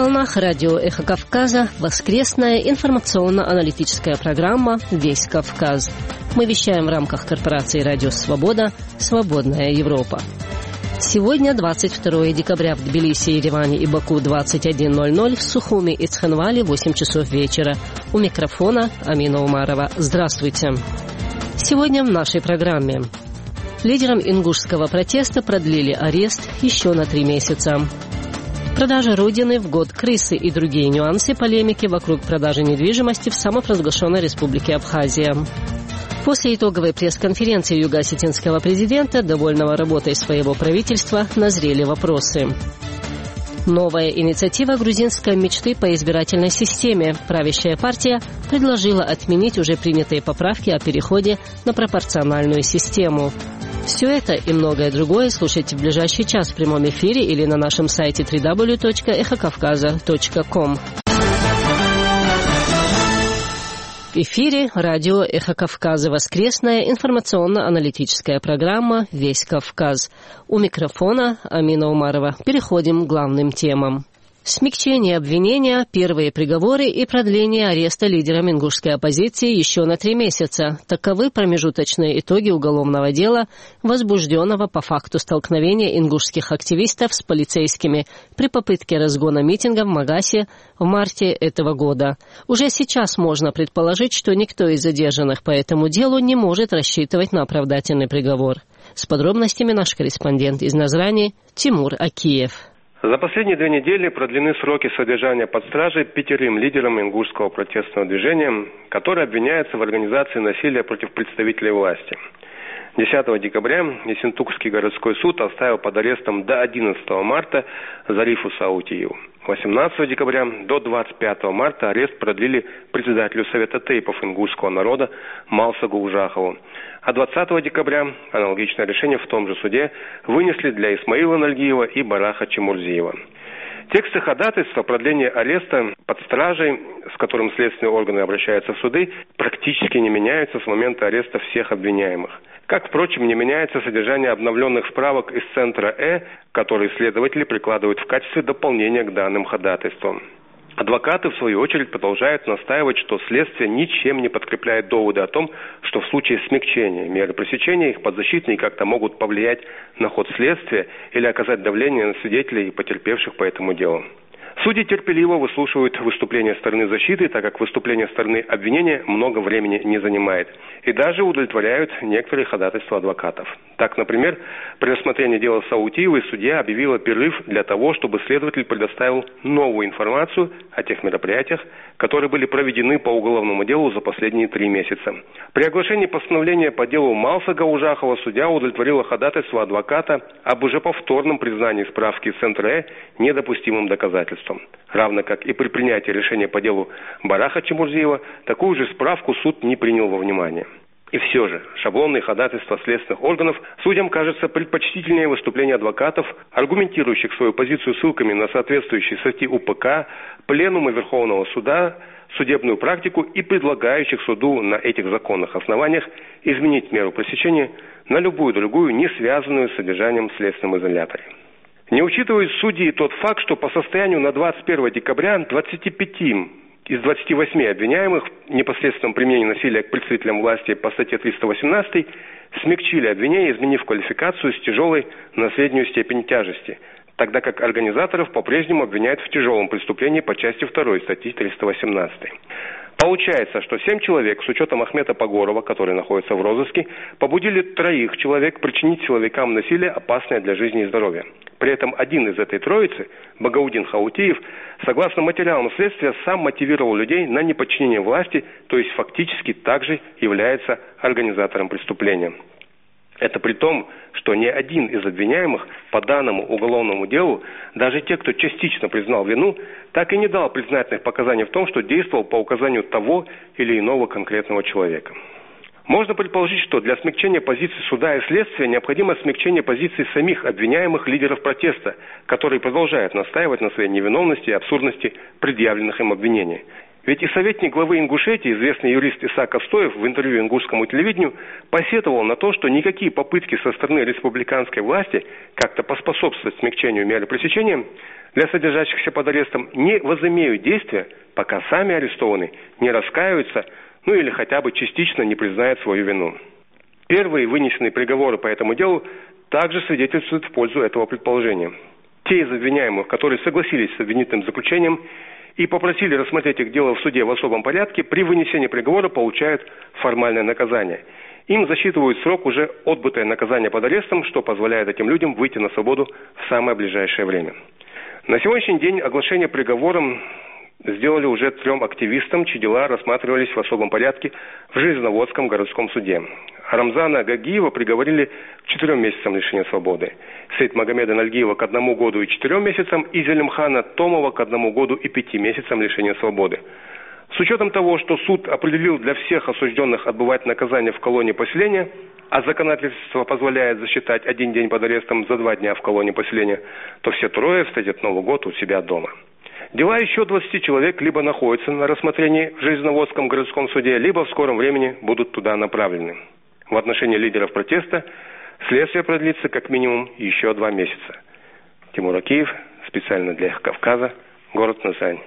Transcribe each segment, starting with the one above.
волнах радио «Эхо Кавказа» воскресная информационно-аналитическая программа «Весь Кавказ». Мы вещаем в рамках корпорации «Радио Свобода. Свободная Европа». Сегодня 22 декабря в Тбилиси, Ереване и Баку 21:00, в Сухуми и Цхинвале 8 часов вечера. У микрофона Амина Умарова. Здравствуйте. Сегодня в нашей программе. Лидерам ингушского протеста продлили арест еще на 3 месяца. Продажа Родины в год крысы и другие нюансы полемики вокруг продажи недвижимости в самопровозглашенной республике Абхазия. После итоговой пресс-конференции юго-осетинского президента, довольного работой своего правительства, назрели вопросы. Новая инициатива грузинской мечты по избирательной системе. Правящая партия предложила отменить уже принятые поправки о переходе на пропорциональную систему. Все это и многое другое слушайте в ближайший час в прямом эфире или на нашем сайте www.ekhokavkaza.com. В эфире радио «Эхо Кавказа», воскресная информационно-аналитическая программа «Весь Кавказ». У микрофона Амина Умарова. Переходим к главным темам. Смягчение обвинения, первые приговоры и продление ареста лидерам ингушской оппозиции еще на 3 месяца. Таковы промежуточные итоги уголовного дела, возбужденного по факту столкновения ингушских активистов с полицейскими при попытке разгона митинга в Магасе в марте этого года. Уже сейчас можно предположить, что никто из задержанных по этому делу не может рассчитывать на оправдательный приговор. С подробностями наш корреспондент из Назрани Тимур Акиев. За последние 2 недели продлены сроки содержания под стражей 5 лидерам ингушского протестного движения, которые обвиняются в организации насилия против представителей власти. 10 декабря Ессентукский городской суд оставил под арестом до 11 марта Зарифу Саутиеву. 18 декабря до 25 марта арест продлили председателю Совета тейпов ингушского народа Малсагу Ужахову. А 20 декабря аналогичное решение в том же суде вынесли для Исмаила Нальгиева и Бараха Чемурзиева. Тексты ходатайства о продлении ареста под стражей, с которым следственные органы обращаются в суды, практически не меняются с момента ареста всех обвиняемых. Как, впрочем, не меняется содержание обновленных справок из центра которые следователи прикладывают в качестве дополнения к данным ходатайствам. Адвокаты, в свою очередь, продолжают настаивать, что следствие ничем не подкрепляет доводы о том, что в случае смягчения меры пресечения их подзащитные как-то могут повлиять на ход следствия или оказать давление на свидетелей и потерпевших по этому делу. Судьи терпеливо выслушивают выступления стороны защиты, так как выступление стороны обвинения много времени не занимает. И даже удовлетворяют некоторые ходатайства адвокатов. Так, например, при рассмотрении дела Саутиевой судья объявила перерыв для того, чтобы следователь предоставил новую информацию о тех мероприятиях, которые были проведены по уголовному делу за последние 3 месяца. При оглашении постановления по делу Малсага Ужахова судья удовлетворила ходатайство адвоката об уже повторном признании справки из центра недопустимым доказательством. Равно как и при принятии решения по делу Бараха Чемурзиева, такую же справку суд не принял во внимание. И все же, шаблонные ходатайства следственных органов судьям кажется предпочтительнее выступления адвокатов, аргументирующих свою позицию ссылками на соответствующие статьи УПК, пленумы Верховного суда, судебную практику и предлагающих суду на этих законных основаниях изменить меру пресечения на любую другую, не связанную с содержанием в следственном изоляторе. Не учитывают судьи тот факт, что по состоянию на 21 декабря 25 из 28 обвиняемых в непосредственном применении насилия к представителям власти по статье 318 смягчили обвинение, изменив квалификацию с тяжелой на среднюю степень тяжести, тогда как организаторов по-прежнему обвиняют в тяжелом преступлении по части 2 статьи 318. Получается, что 7 человек, с учетом Ахмета Погорова, который находится в розыске, побудили 3 человек причинить силовикам насилие, опасное для жизни и здоровья. При этом один из этой троицы, Багаудин Хаутиев, согласно материалам следствия, сам мотивировал людей на неподчинение власти, то есть фактически также является организатором преступления. Это при том, что ни один из обвиняемых по данному уголовному делу, даже те, кто частично признал вину, так и не дал признательных показаний в том, что действовал по указанию того или иного конкретного человека. Можно предположить, что для смягчения позиций суда и следствия необходимо смягчение позиций самих обвиняемых лидеров протеста, которые продолжают настаивать на своей невиновности и абсурдности предъявленных им обвинений. Ведь и советник главы Ингушетии, известный юрист Исаак Костоев, в интервью ингушскому телевидению посетовал на то, что никакие попытки со стороны республиканской власти как-то поспособствовать смягчению меры пресечения для содержащихся под арестом не возымеют действия, пока сами арестованные не раскаиваются, или хотя бы частично не признают свою вину. Первые вынесенные приговоры по этому делу также свидетельствуют в пользу этого предположения. Те из обвиняемых, которые согласились с обвинительным заключением и попросили рассмотреть их дело в суде в особом порядке, при вынесении приговора получают формальное наказание. Им засчитывают срок уже отбытое наказание под арестом, что позволяет этим людям выйти на свободу в самое ближайшее время. На сегодняшний день оглашение приговором сделали уже 3 активистам, чьи дела рассматривались в особом порядке в Железноводском городском суде. Рамзана Гагиева приговорили к 4 месяцам лишения свободы, Сейтмагомеда Нальгиева к 1 году и 4 месяцам и Зелимхана Томова к 1 году и 5 месяцам лишения свободы. С учетом того, что суд определил для всех осужденных отбывать наказание в колонии поселения, а законодательство позволяет засчитать 1 день под арестом за 2 дня в колонии поселения, то все 3 встретят Новый год у себя дома. Дела еще 20 человек либо находятся на рассмотрении в Железноводском городском суде, либо в скором времени будут туда направлены. В отношении лидеров протеста следствие продлится как минимум еще 2 месяца. Тимур Акиев, специально для Кавказа, город Назань.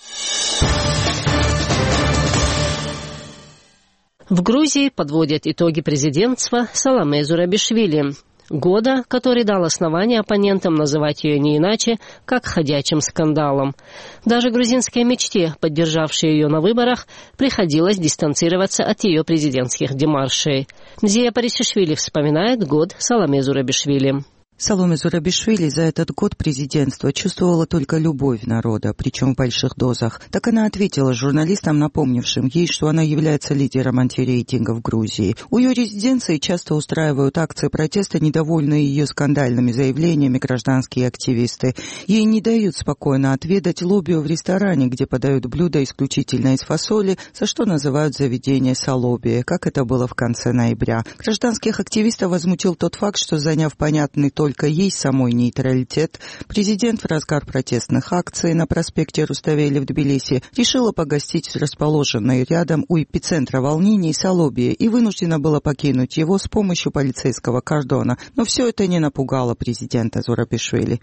В Грузии подводят итоги президентства Саломе Зурабишвили. Года, который дал основание оппонентам называть ее не иначе, как ходячим скандалом. Даже грузинской мечте, поддержавшей ее на выборах, приходилось дистанцироваться от ее президентских демаршей. Зия Парисишвили вспоминает год Саломе Зурабишвили. Саломе Зурабишвили за этот год президентства чувствовала только любовь народа, причем в больших дозах. Так она ответила журналистам, напомнившим ей, что она является лидером антирейтинга в Грузии. У ее резиденции часто устраивают акции протеста, недовольные ее скандальными заявлениями гражданские активисты. Ей не дают спокойно отведать лобио в ресторане, где подают блюда исключительно из фасоли, за что называют заведение салобия, как это было в конце ноября. Гражданских активистов возмутил тот факт, что, заняв понятный только ей самой нейтралитет, президент в разгар протестных акций на проспекте Руставели в Тбилиси решила погостить в расположенной рядом у эпицентра волнений салобии и вынуждена была покинуть его с помощью полицейского кордона. Но все это не напугало президента Зурабишвили.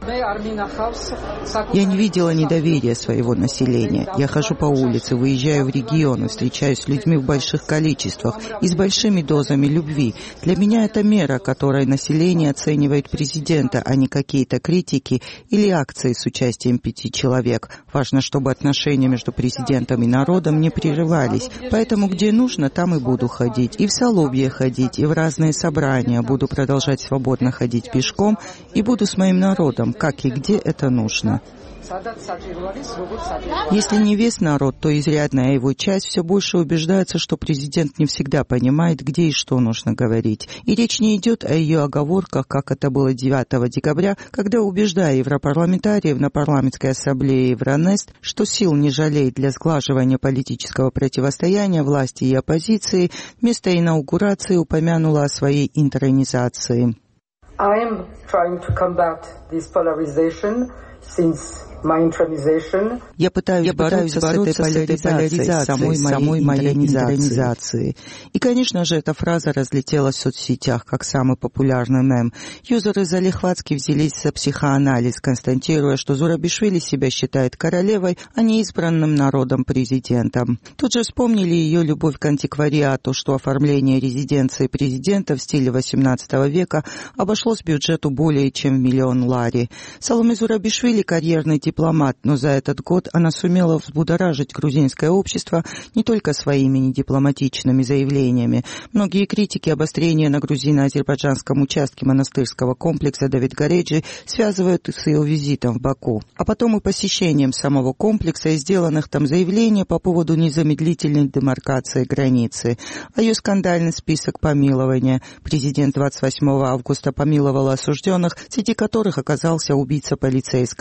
Я не видела недоверия своего населения. Я хожу по улице, выезжаю в регионы, встречаюсь с людьми в больших количествах и с большими дозами любви. Для меня это мера, которой население оценивает президента, а не какие-то критики или акции с участием 5 человек. Важно, чтобы отношения между президентом и народом не прерывались. Поэтому, где нужно, там и буду ходить. И в Салобье ходить, и в разные собрания. Буду продолжать свободно ходить пешком и буду с моим народом, как и где это нужно. Если не весь народ, то изрядная его часть все больше убеждается, что президент не всегда понимает, где и что нужно говорить. И речь не идет о ее оговорках, как это было 9 декабря, когда, убеждая европарламентариев на парламентской ассамблее Евронест, что сил не жалеет для сглаживания политического противостояния власти и оппозиции, вместо инаугурации упомянула о своей интернизации. I am trying to combat this polarization since my internization. Я пытаюсь бороться с этой поляризацией, самой моей интернизации. И, конечно же, эта фраза разлетелась в соцсетях, как самый популярный мем. Юзеры залихватски взялись за психоанализ, констатируя, что Зурабишвили себя считает королевой, а не избранным народом президентом. Тут же вспомнили ее любовь к антиквариату, что оформление резиденции президента в стиле XVIII века обошлось бюджету более чем в 1 миллион лари. Саломе Зурабишвили карьерный дипломат, но за этот год она сумела взбудоражить грузинское общество не только своими недипломатичными заявлениями. Многие критики обострения на грузино-азербайджанском участке монастырского комплекса Давид-Гореджи связывают с ее визитом в Баку, а потом и посещением самого комплекса и сделанных там заявлений по поводу незамедлительной демаркации границы. А ее скандальный список помилования. Президент 28 августа помиловал осужденных, среди которых оказался убийца полицейского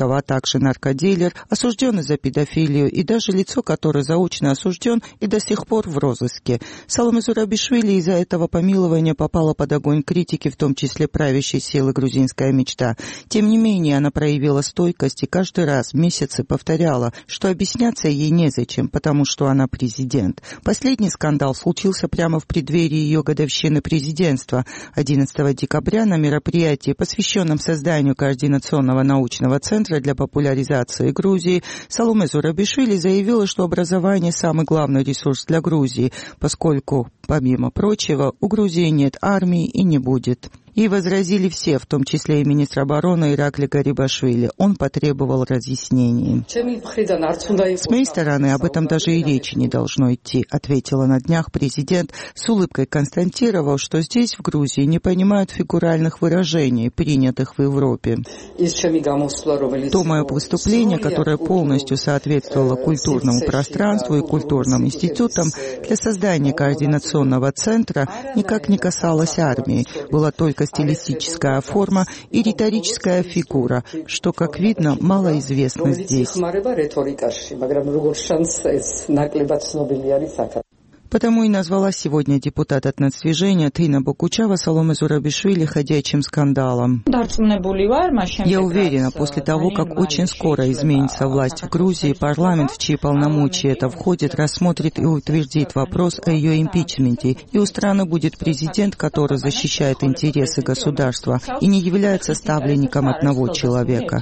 Грузинского, а также наркодилер, осужденный за педофилию и даже лицо, которое заочно осужден и до сих пор в розыске. Саломе Зурабишвили из-за этого помилования попала под огонь критики, в том числе правящей силы «Грузинская мечта». Тем не менее, она проявила стойкость и каждый раз месяцы повторяла, что объясняться ей незачем, потому что она президент. Последний скандал случился прямо в преддверии ее годовщины президентства. 11 декабря на мероприятии, посвященном созданию Координационного научного центра для популяризации Грузии, Саломе Зурабишвили заявила, что образование – самый главный ресурс для Грузии, поскольку, помимо прочего, у Грузии нет армии и не будет. И возразили все, в том числе и министр обороны Иракли Гарибашвили. Он потребовал разъяснений. «С моей стороны, об этом даже и речи не должно идти», ответила на днях президент, с улыбкой констатировал, что здесь, в Грузии, не понимают фигуральных выражений, принятых в Европе. То мое выступление, которое полностью соответствовало культурному пространству и культурным институтам, для создания координационного центра никак не касалось армии, было только стилистическая форма и риторическая фигура, что, как видно, мало известно здесь. Потому и назвала сегодня депутат от нацдвижения Тина Бокучава Саломе Зурабишвили ходячим скандалом. Я уверена, после того, как очень скоро изменится власть в Грузии, парламент, в чьи полномочия это входит, рассмотрит и утвердит вопрос о ее импичменте, и у страны будет президент, который защищает интересы государства и не является ставленником одного человека.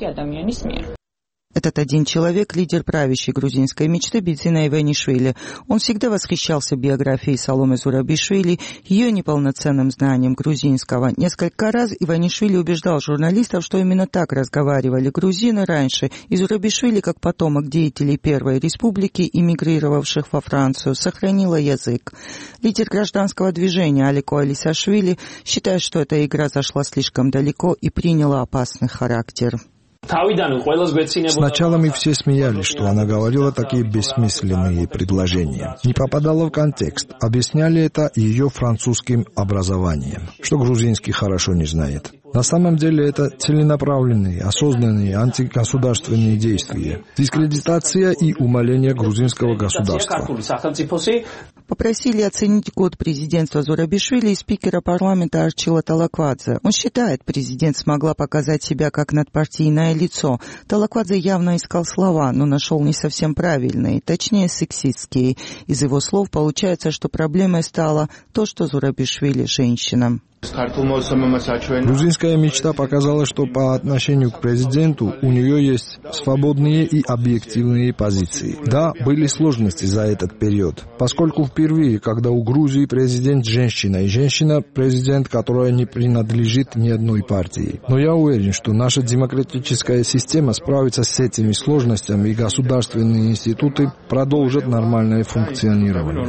Этот один человек – лидер правящей грузинской мечты Бидзина Иванишвили. Он всегда восхищался биографией Саломе Зурабишвили, ее неполноценным знанием грузинского. Несколько раз Иванишвили убеждал журналистов, что именно так разговаривали грузины раньше, и Зурабишвили, как потомок деятелей Первой Республики, эмигрировавших во Францию, сохранила язык. Лидер гражданского движения Алико Алисашвили считает, что эта игра зашла слишком далеко и приняла опасный характер. Сначала мы все смеялись, что она говорила такие бессмысленные предложения. Не попадала в контекст. Объясняли это ее французским образованием, что грузинский хорошо не знает. На самом деле это целенаправленные, осознанные антигосударственные действия. Дискредитация и умаление грузинского государства. Попросили оценить год президентства Зурабишвили и спикера парламента Арчила Талаквадзе. Он считает, президент смогла показать себя как надпартийное лицо. Талаквадзе явно искал слова, но нашел не совсем правильные, точнее сексистские. Из его слов получается, что проблемой стало то, что Зурабишвили женщина. Грузинская мечта показала, что по отношению к президенту у нее есть свободные и объективные позиции. Да, были сложности за этот период, поскольку впервые, когда у Грузии президент женщина, и женщина президент, которая не принадлежит ни одной партии. Но я уверен, что наша демократическая система справится с этими сложностями, и государственные институты продолжат нормальное функционирование.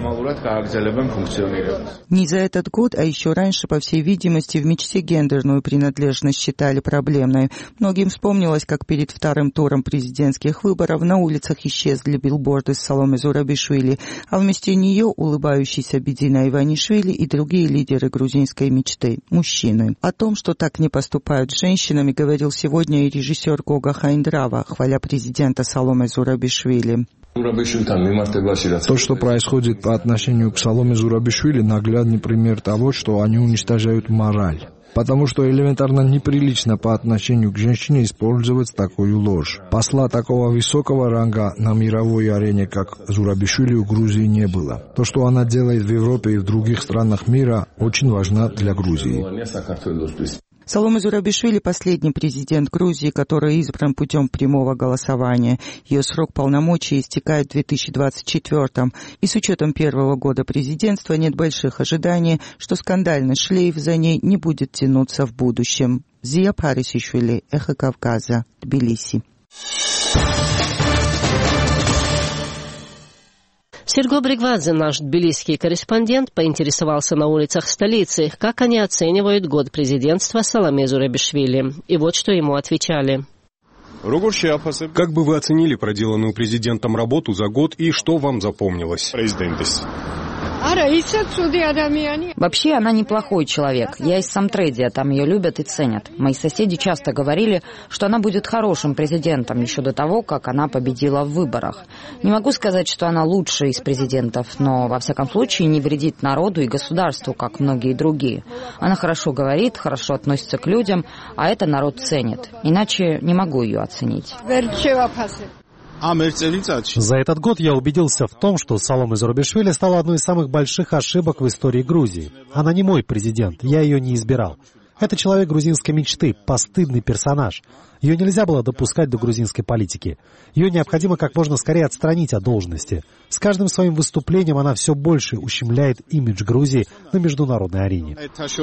Не за этот год, а еще раньше, по всей видимости, в мечте гендерную принадлежность считали проблемной. Многим вспомнилось, как перед вторым туром президентских выборов на улицах исчезли билборды с Саломе Зурабишвили, а вместе нее улыбающийся Бидзина Иванишвили и другие лидеры грузинской мечты – мужчины. О том, что так не поступают с женщинами, говорил сегодня и режиссер Гога Хайндрава, хваля президента Саломе Зурабишвили. То, что происходит по отношению к Саломе Зурабишвили, наглядный пример того, что они уничтожают мораль. Потому что элементарно неприлично по отношению к женщине использовать такую ложь. Посла такого высокого ранга на мировой арене, как Зурабишвили, у Грузии не было. То, что она делает в Европе и в других странах мира, очень важно для Грузии. Саломе Зурабишвили – последний президент Грузии, который избран путем прямого голосования. Ее срок полномочий истекает в 2024-м. И с учетом первого года президентства нет больших ожиданий, что скандальный шлейф за ней не будет тянуться в будущем. Зия Парисишвили, Эхо Кавказа, Тбилиси. Серго Бригвадзе, наш тбилисский корреспондент, поинтересовался на улицах столицы, как они оценивают год президентства Саломе Зурабишвили. И вот что ему отвечали. Как бы вы оценили проделанную президентом работу за год и что вам запомнилось? Вообще, она неплохой человек. Я из Самтредия, там ее любят и ценят. Мои соседи часто говорили, что она будет хорошим президентом еще до того, как она победила в выборах. Не могу сказать, что она лучшая из президентов, но, во всяком случае, не вредит народу и государству, как многие другие. Она хорошо говорит, хорошо относится к людям, а это народ ценит. Иначе не могу ее оценить. За этот год я убедился в том, что Саломе Зурабишвили стала одной из самых больших ошибок в истории Грузии. Она не мой президент, я ее не избирал. Это человек грузинской мечты, постыдный персонаж. Ее нельзя было допускать до грузинской политики. Ее необходимо как можно скорее отстранить от должности. С каждым своим выступлением она все больше ущемляет имидж Грузии на международной арене.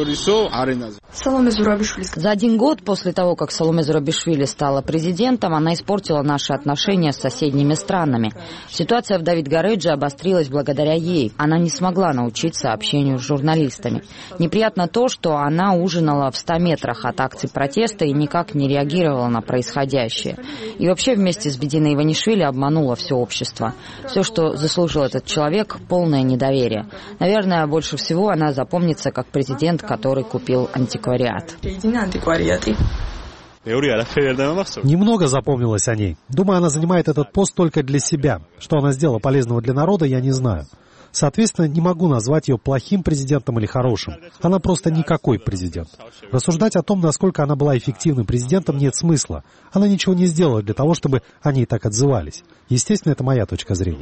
За один год после того, как Саломе Зурабишвили стала президентом, она испортила наши отношения с соседними странами. Ситуация в Давид-Гаредже обострилась благодаря ей. Она не смогла научиться общению с журналистами. Неприятно то, что она ужинала в 100 метрах от акций протеста и никак не реагировала на происходящее. И вообще вместе с Бединой Иванишвили обманула все общество. Все, что заслужил этот человек, полное недоверие. Наверное, больше всего она запомнится как президент, который купил антиквариат. Немного запомнилось о ней. Думаю, она занимает этот пост только для себя. Что она сделала полезного для народа, я не знаю. Соответственно, не могу назвать ее плохим президентом или хорошим. Она просто никакой президент. Рассуждать о том, насколько она была эффективным президентом, нет смысла. Она ничего не сделала для того, чтобы о ней так отзывались. Естественно, это моя точка зрения.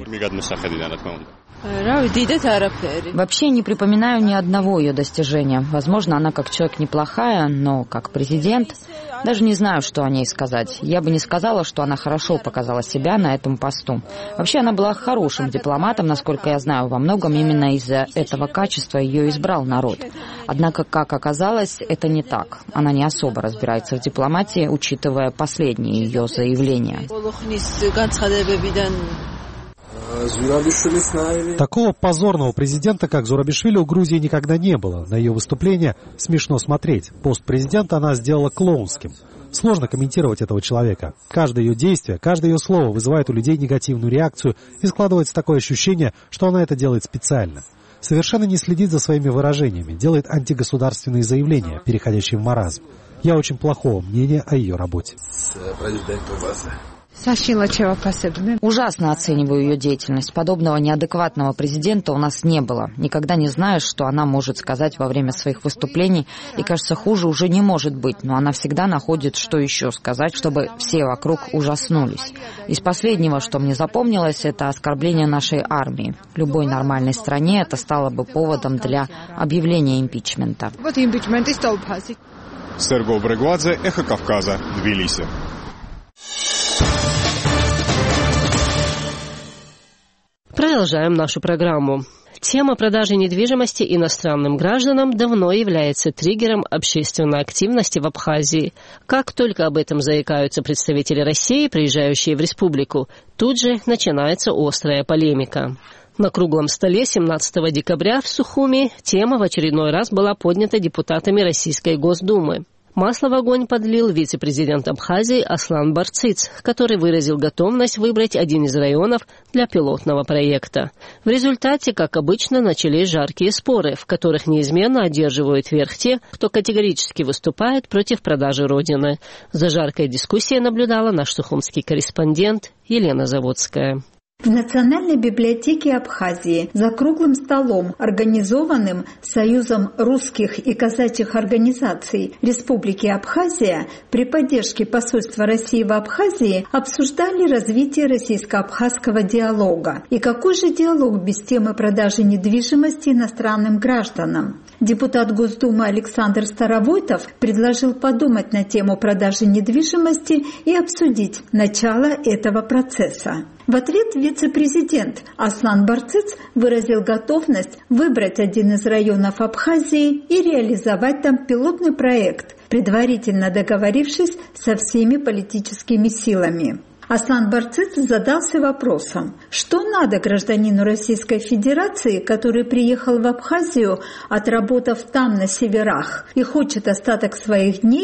Вообще не припоминаю ни одного ее достижения. Возможно, она как человек неплохая, но как президент... Даже не знаю, что о ней сказать. Я бы не сказала, что она хорошо показала себя на этом посту. Вообще, она была хорошим дипломатом, насколько я знаю. Во многом именно из-за этого качества ее избрал народ. Однако, как оказалось, это не так. Она не особо разбирается в дипломатии, учитывая последние ее заявления. Такого позорного президента, как Зурабишвили, у Грузии никогда не было. На ее выступление смешно смотреть. Пост президента она сделала клоунским. Сложно комментировать этого человека. Каждое ее действие, каждое ее слово вызывает у людей негативную реакцию, и складывается такое ощущение, что она это делает специально. Совершенно не следит за своими выражениями, делает антигосударственные заявления, переходящие в маразм. Я очень плохого мнения о ее работе. Ужасно оцениваю ее деятельность. Подобного неадекватного президента у нас не было. Никогда не знаешь, что она может сказать во время своих выступлений, и, кажется, хуже уже не может быть, но она всегда находит, что еще сказать, чтобы все вокруг ужаснулись. Из последнего, что мне запомнилось, это оскорбление нашей армии. В любой нормальной стране это стало бы поводом для объявления импичмента. Серго Брегвадзе, Эхо Кавказа, Тбилиси. Продолжаем нашу программу. Тема продажи недвижимости иностранным гражданам давно является триггером общественной активности в Абхазии. Как только об этом заикаются представители России, приезжающие в республику, тут же начинается острая полемика. На круглом столе 17 декабря в Сухуми тема в очередной раз была поднята депутатами Российской Госдумы. Масло в огонь подлил вице-президент Абхазии Аслан Барциц, который выразил готовность выбрать один из районов для пилотного проекта. В результате, как обычно, начались жаркие споры, в которых неизменно одерживают верх те, кто категорически выступает против продажи родины. За жаркой дискуссией наблюдала наш сухумский корреспондент Елена Заводская. В Национальной библиотеке Абхазии за круглым столом, организованным Союзом русских и казачьих организаций Республики Абхазия при поддержке посольства России в Абхазии, обсуждали развитие российско-абхазского диалога. И какой же диалог без темы продажи недвижимости иностранным гражданам? Депутат Госдумы Александр Старовойтов предложил подумать на тему продажи недвижимости и обсудить начало этого процесса. В ответ вице-президент Аслан Барциц выразил готовность выбрать один из районов Абхазии и реализовать там пилотный проект, предварительно договорившись со всеми политическими силами. Аслан Барциц задался вопросом, что надо гражданину Российской Федерации, который приехал в Абхазию, отработав там на северах, и хочет остаток своих дней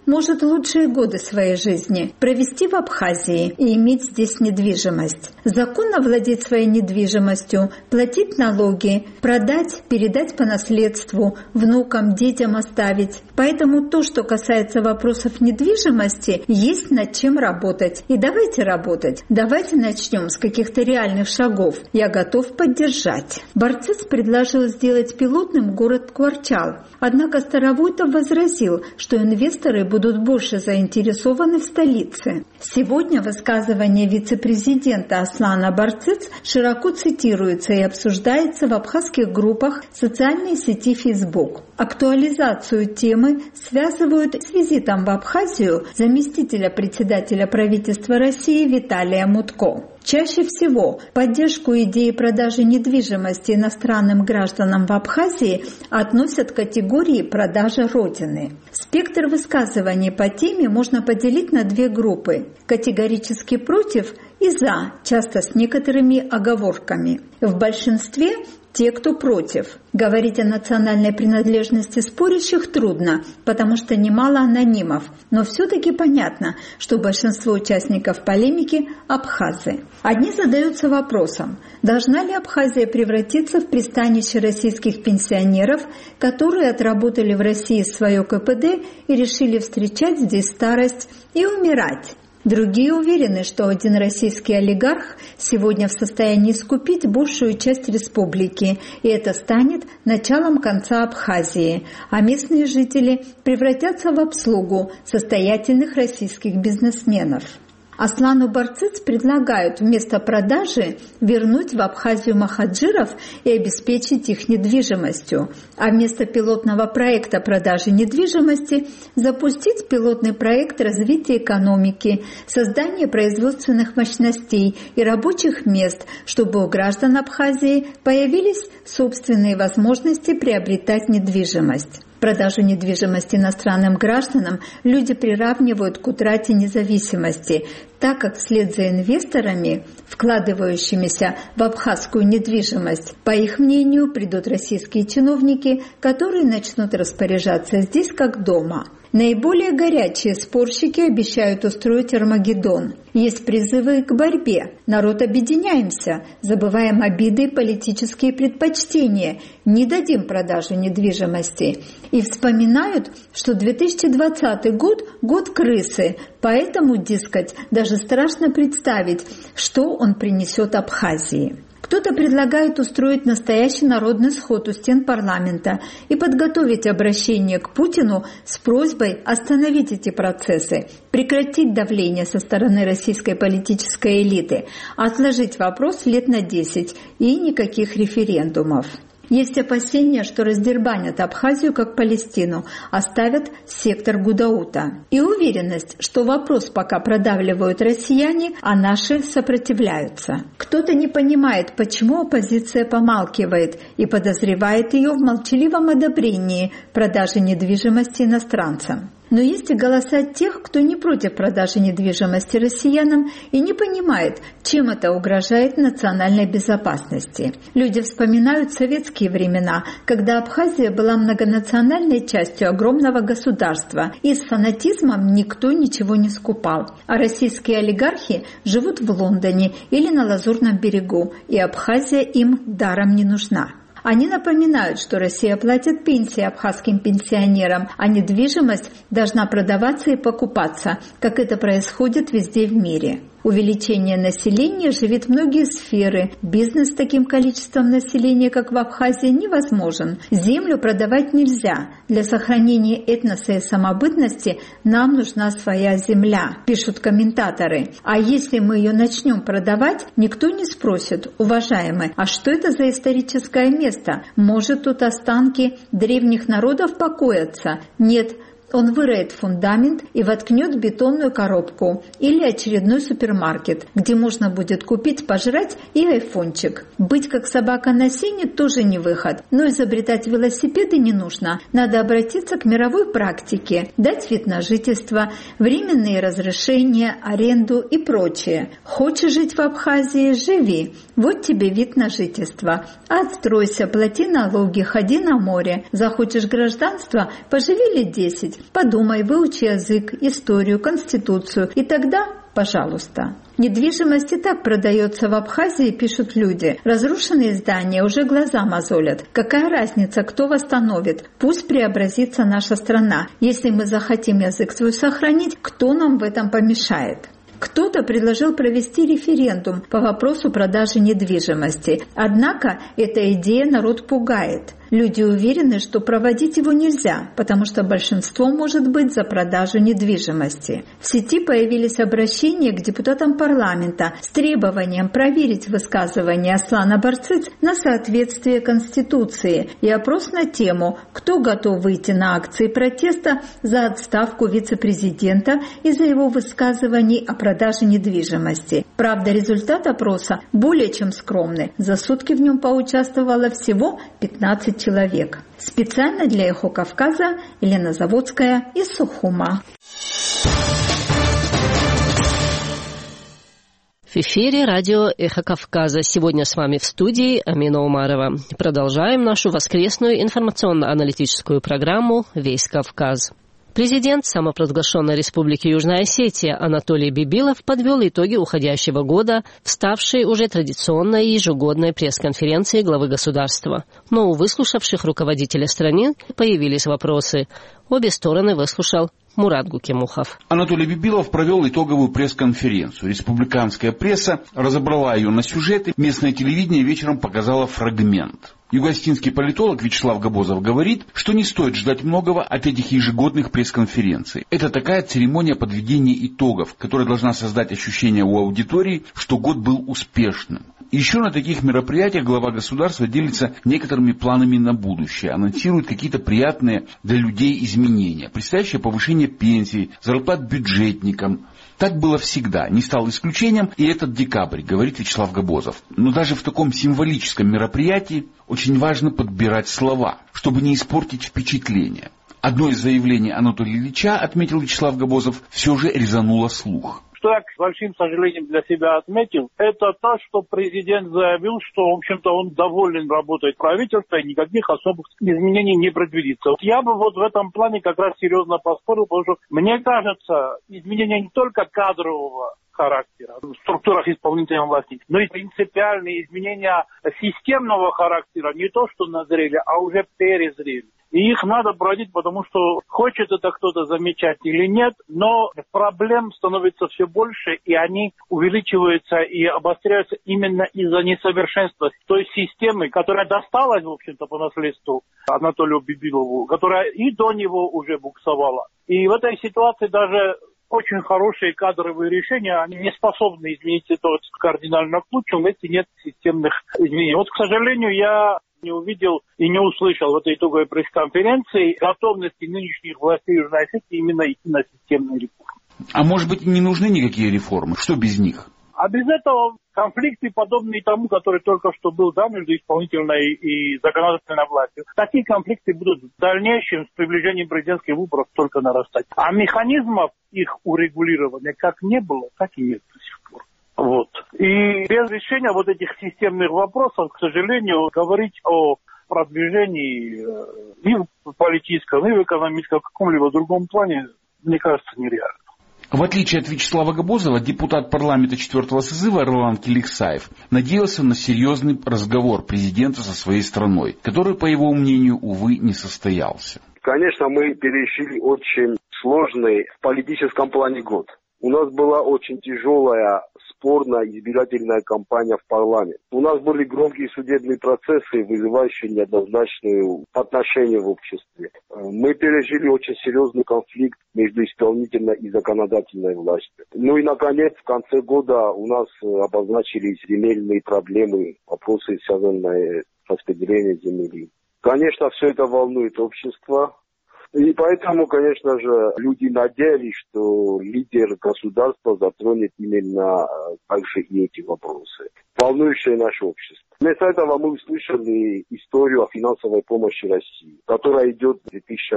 может лучшие годы своей жизни провести в Абхазии и иметь здесь недвижимость. Законно владеть своей недвижимостью, платить налоги, продать, передать по наследству, внукам, детям оставить. Поэтому то, что касается вопросов недвижимости, есть над чем работать. И давайте работать. Давайте начнем с каких-то реальных шагов. Я готов поддержать. Барцыц предложил сделать пилотным город Кварчал. Однако Старовойтов возразил, что инвесторы будут больше заинтересованы в столице. Сегодня высказывание вице-президента Аслана Барцыц широко цитируется и обсуждается в абхазских группах социальной сети Facebook. Актуализацию темы связывают с визитом в Абхазию заместителя председателя правительства России Виталия Мутко. Чаще всего поддержку идеи продажи недвижимости иностранным гражданам в Абхазии относят к категории продажи родины. Спектр высказываний по теме можно поделить на две группы – категорически против и за, часто с некоторыми оговорками. В большинстве – те, кто против. Говорить о национальной принадлежности спорящих трудно, потому что немало анонимов, но все-таки понятно, что большинство участников полемики – абхазы. Одни задаются вопросом, должна ли Абхазия превратиться в пристанище российских пенсионеров, которые отработали в России свое КПД и решили встречать здесь старость и умирать. Другие уверены, что один российский олигарх сегодня в состоянии скупить большую часть республики, и это станет началом конца Абхазии, а местные жители превратятся в обслугу состоятельных российских бизнесменов. Аслану Барцыц предлагают вместо продажи вернуть в Абхазию махаджиров и обеспечить их недвижимостью, а вместо пилотного проекта продажи недвижимости запустить пилотный проект развития экономики, создания производственных мощностей и рабочих мест, чтобы у граждан Абхазии появились собственные возможности приобретать недвижимость. Продажу недвижимости иностранным гражданам люди приравнивают к утрате независимости, так как вслед за инвесторами, вкладывающимися в абхазскую недвижимость, по их мнению, придут российские чиновники, которые начнут распоряжаться здесь как дома. Наиболее горячие спорщики обещают устроить Армагеддон. Есть призывы к борьбе. Народ, объединяемся, забываем обиды и политические предпочтения, не дадим продажу недвижимости. И вспоминают, что 2020 год – год крысы, поэтому, дескать, даже страшно представить, что он принесет Абхазии. Кто-то предлагает устроить настоящий народный сход у стен парламента и подготовить обращение к Путину с просьбой остановить эти процессы, прекратить давление со стороны российской политической элиты, отложить вопрос лет на 10 и никаких референдумов. Есть опасения, что раздербанят Абхазию как Палестину, оставят сектор Гудаута. И уверенность, что вопрос пока продавливают россияне, а наши сопротивляются. Кто-то не понимает, почему оппозиция помалкивает и подозревает ее в молчаливом одобрении продажи недвижимости иностранцам. Но есть и голоса тех, кто не против продажи недвижимости россиянам и не понимает, чем это угрожает национальной безопасности. Люди вспоминают советские времена, когда Абхазия была многонациональной частью огромного государства, и с фанатизмом никто ничего не скупал. А российские олигархи живут в Лондоне или на Лазурном берегу, и Абхазия им даром не нужна. Они напоминают, что Россия платит пенсии абхазским пенсионерам, а недвижимость должна продаваться и покупаться, как это происходит везде в мире. Увеличение населения оживит многие сферы. Бизнес с таким количеством населения, как в Абхазии, невозможен. Землю продавать нельзя. Для сохранения этноса и самобытности нам нужна своя земля, пишут комментаторы. А если мы ее начнем продавать, никто не спросит: уважаемые, а что это за историческое место? Может, тут останки древних народов покоятся? Нет. Он выроет фундамент и воткнет бетонную коробку или очередной супермаркет, где можно будет купить пожрать и айфончик. Быть как собака на сене тоже не выход, но изобретать велосипеды не нужно. Надо обратиться к мировой практике, дать вид на жительство, временные разрешения, аренду и прочее. Хочешь жить в Абхазии – живи. Вот тебе вид на жительство. Отстройся, плати налоги, ходи на море. Захочешь гражданство – поживи лет 10. Подумай, выучи язык, историю, конституцию, и тогда, пожалуйста. Недвижимость и так продается в Абхазии, пишут люди. Разрушенные здания уже глаза мозолят. Какая разница, кто восстановит? Пусть преобразится наша страна. Если мы захотим язык свой сохранить, кто нам в этом помешает? Кто-то предложил провести референдум по вопросу продажи недвижимости. Однако эта идея народ пугает. Люди уверены, что проводить его нельзя, потому что большинство может быть за продажу недвижимости. В сети появились обращения к депутатам парламента с требованием проверить высказывания Аслана Барцыц на соответствие Конституции и опрос на тему, кто готов выйти на акции протеста за отставку вице-президента из-за его высказываний о продаже недвижимости. Правда, результат опроса более чем скромный. За сутки в нем поучаствовало всего 15 человек. Специально для «Эхо Кавказа» Елена Заводская из Сухума. В эфире радио «Эхо Кавказа». Сегодня с вами в студии Амина Умарова. Продолжаем нашу воскресную информационно-аналитическую программу «Весь Кавказ». Президент самопровозглашенной Республики Южная Осетия Анатолий Бибилов подвел итоги уходящего года, вставшей уже традиционной ежегодной пресс-конференции главы государства. Но у выслушавших руководителя страны появились вопросы. Обе стороны выслушал Мурат Гукимухов. Анатолий Бибилов провел итоговую пресс-конференцию. Республиканская пресса разобрала ее на сюжеты, местное телевидение вечером показало фрагмент. Юго-осетинский политолог Вячеслав Габозов говорит, что не стоит ждать многого от этих ежегодных пресс-конференций. Это такая церемония подведения итогов, которая должна создать ощущение у аудитории, что год был успешным. Еще на таких мероприятиях глава государства делится некоторыми планами на будущее, анонсирует какие-то приятные для людей изменения, предстоящее повышение пенсий, зарплат бюджетникам. Так было всегда, не стал исключением и этот декабрь, говорит Вячеслав Габозов. Но даже в таком символическом мероприятии очень важно подбирать слова, чтобы не испортить впечатление. Одно из заявлений Анатолия Ильича, отметил Вячеслав Габозов, все же резануло слух. Что я, с большим сожалением, для себя отметил, это то, что президент заявил, что, в общем-то, он доволен работой правительства и никаких особых изменений не предвидится. Я бы вот в этом плане как раз серьезно поспорил, потому что, мне кажется, изменения не только кадрового характера в структурах исполнительной власти, но и принципиальные изменения системного характера не то, что назрели, а уже перезрели. И их надо бродить, потому что хочет это кто-то замечать или нет, но проблем становится все больше, и они увеличиваются и обостряются именно из-за несовершенства той системы, которая досталась, в общем-то, по наследству Анатолию Бибилову, которая и до него уже буксовала. И в этой ситуации даже очень хорошие кадровые решения, они не способны изменить ситуацию кардинально к лучшему, если нет системных изменений. Вот, к сожалению, я не увидел и не услышал в этой итоговой пресс-конференции готовности нынешних властей Южной Осетии именно идти на системные реформы. А может быть, не нужны никакие реформы? Что без них? А без этого конфликты, подобные тому, который только что был, да, между исполнительной и законодательной властью, такие конфликты будут в дальнейшем с приближением президентских выборов только нарастать. А механизмов их урегулирования как не было, так и нет до сих пор. Вот. И без решения вот этих системных вопросов, к сожалению, говорить о продвижении и в политическом, и в экономическом, в каком-либо другом плане, мне кажется, нереально. В отличие от Вячеслава Габозова, депутат парламента 4-го созыва Эрлан Келиксаев надеялся на серьезный разговор президента со своей страной, который, по его мнению, увы, не состоялся. Конечно, мы пережили очень сложный в политическом плане год. У нас была очень тяжелая, спорная избирательная кампания в парламент. У нас были громкие судебные процессы, вызывающие неоднозначное отношение в обществе. Мы пережили очень серьезный конфликт между исполнительной и законодательной властью. Ну и, наконец, в конце года у нас обозначились земельные проблемы, вопросы, связанные с распределением земли. Конечно, все это волнует общество. И поэтому, конечно же, люди надеялись, что лидер государства затронет именно также и эти вопросы, волнующие наше общество. Вместо этого мы услышали историю о финансовой помощи России, которая идет с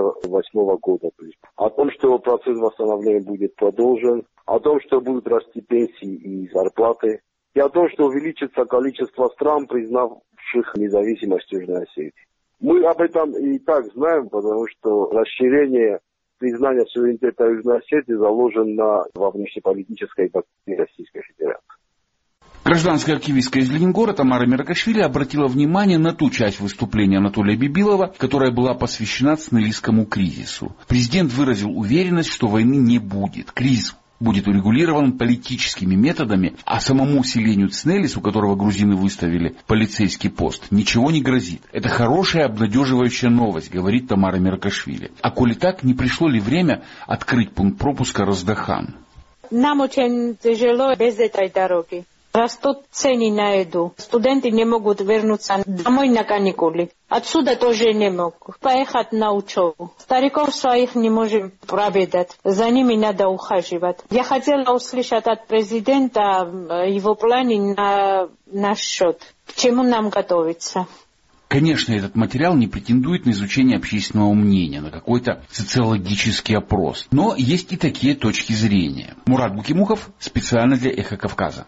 2008 года. О том, что процесс восстановления будет продолжен, о том, что будут расти пенсии и зарплаты, и о том, что увеличится количество стран, признавших независимость Южной Осетии. Мы об этом и так знаем, потому что расширение признание суверенитета Южной Осетии заложено во внешнеполитической доктрине Российской Федерации. Гражданская активистка из Лениногорска Тамара Меркашвили обратила внимание на ту часть выступления Анатолия Бибилова, которая была посвящена цнелистскому кризису. Президент выразил уверенность, что войны не будет. Кризис будет урегулирован политическими методами, а самому селению Цнелис, у которого грузины выставили полицейский пост, ничего не грозит. Это хорошая, обнадеживающая новость, говорит Тамара Меркашвили. А коли так, не пришло ли время открыть пункт пропуска Роздахан? Нам очень тяжело без этой дороги. Растут цены на еду. Студенты не могут вернуться домой на каникулы. Отсюда тоже не могут поехать на учебу. Стариков своих не можем проведать. За ними надо ухаживать. Я хотела услышать от президента его планы на наш счет. К чему нам готовиться? Конечно, этот материал не претендует на изучение общественного мнения, на какой-то социологический опрос. Но есть и такие точки зрения. Мурат Букимухов специально для «Эхо Кавказа».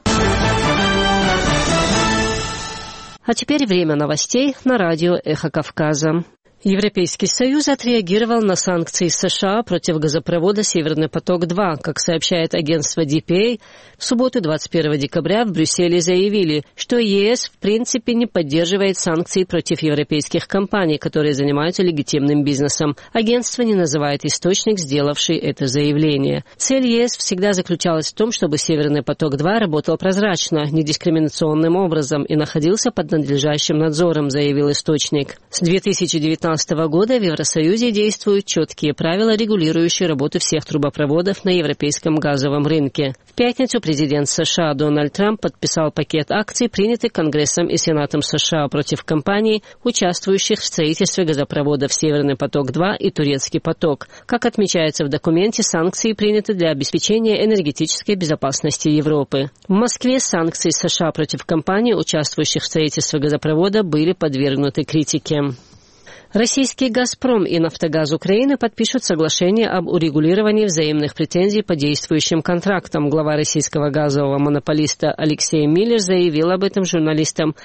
А теперь время новостей на радио «Эхо Кавказа». Европейский Союз отреагировал на санкции США против газопровода «Северный поток-2». Как сообщает агентство DPA, в субботу 21 декабря в Брюсселе заявили, что ЕС в принципе не поддерживает санкции против европейских компаний, которые занимаются легитимным бизнесом. Агентство не называет источник, сделавший это заявление. Цель ЕС всегда заключалась в том, чтобы «Северный поток-2» работал прозрачно, недискриминационным образом и находился под надлежащим надзором, заявил источник. С 2019 года в Евросоюзе действуют четкие правила, регулирующие работу всех трубопроводов на европейском газовом рынке. В пятницу президент США Дональд Трамп подписал пакет акций, принятый Конгрессом и Сенатом США против компаний, участвующих в строительстве газопроводов «Северный поток-2» и «Турецкий поток». Как отмечается в документе, санкции приняты для обеспечения энергетической безопасности Европы. В Москве санкции США против компаний, участвующих в строительстве газопровода, были подвергнуты критике. Российский «Газпром» и «Нафтогаз Украины» подпишут соглашение об урегулировании взаимных претензий по действующим контрактам. Глава российского газового монополиста Алексей Миллер заявил об этом журналистам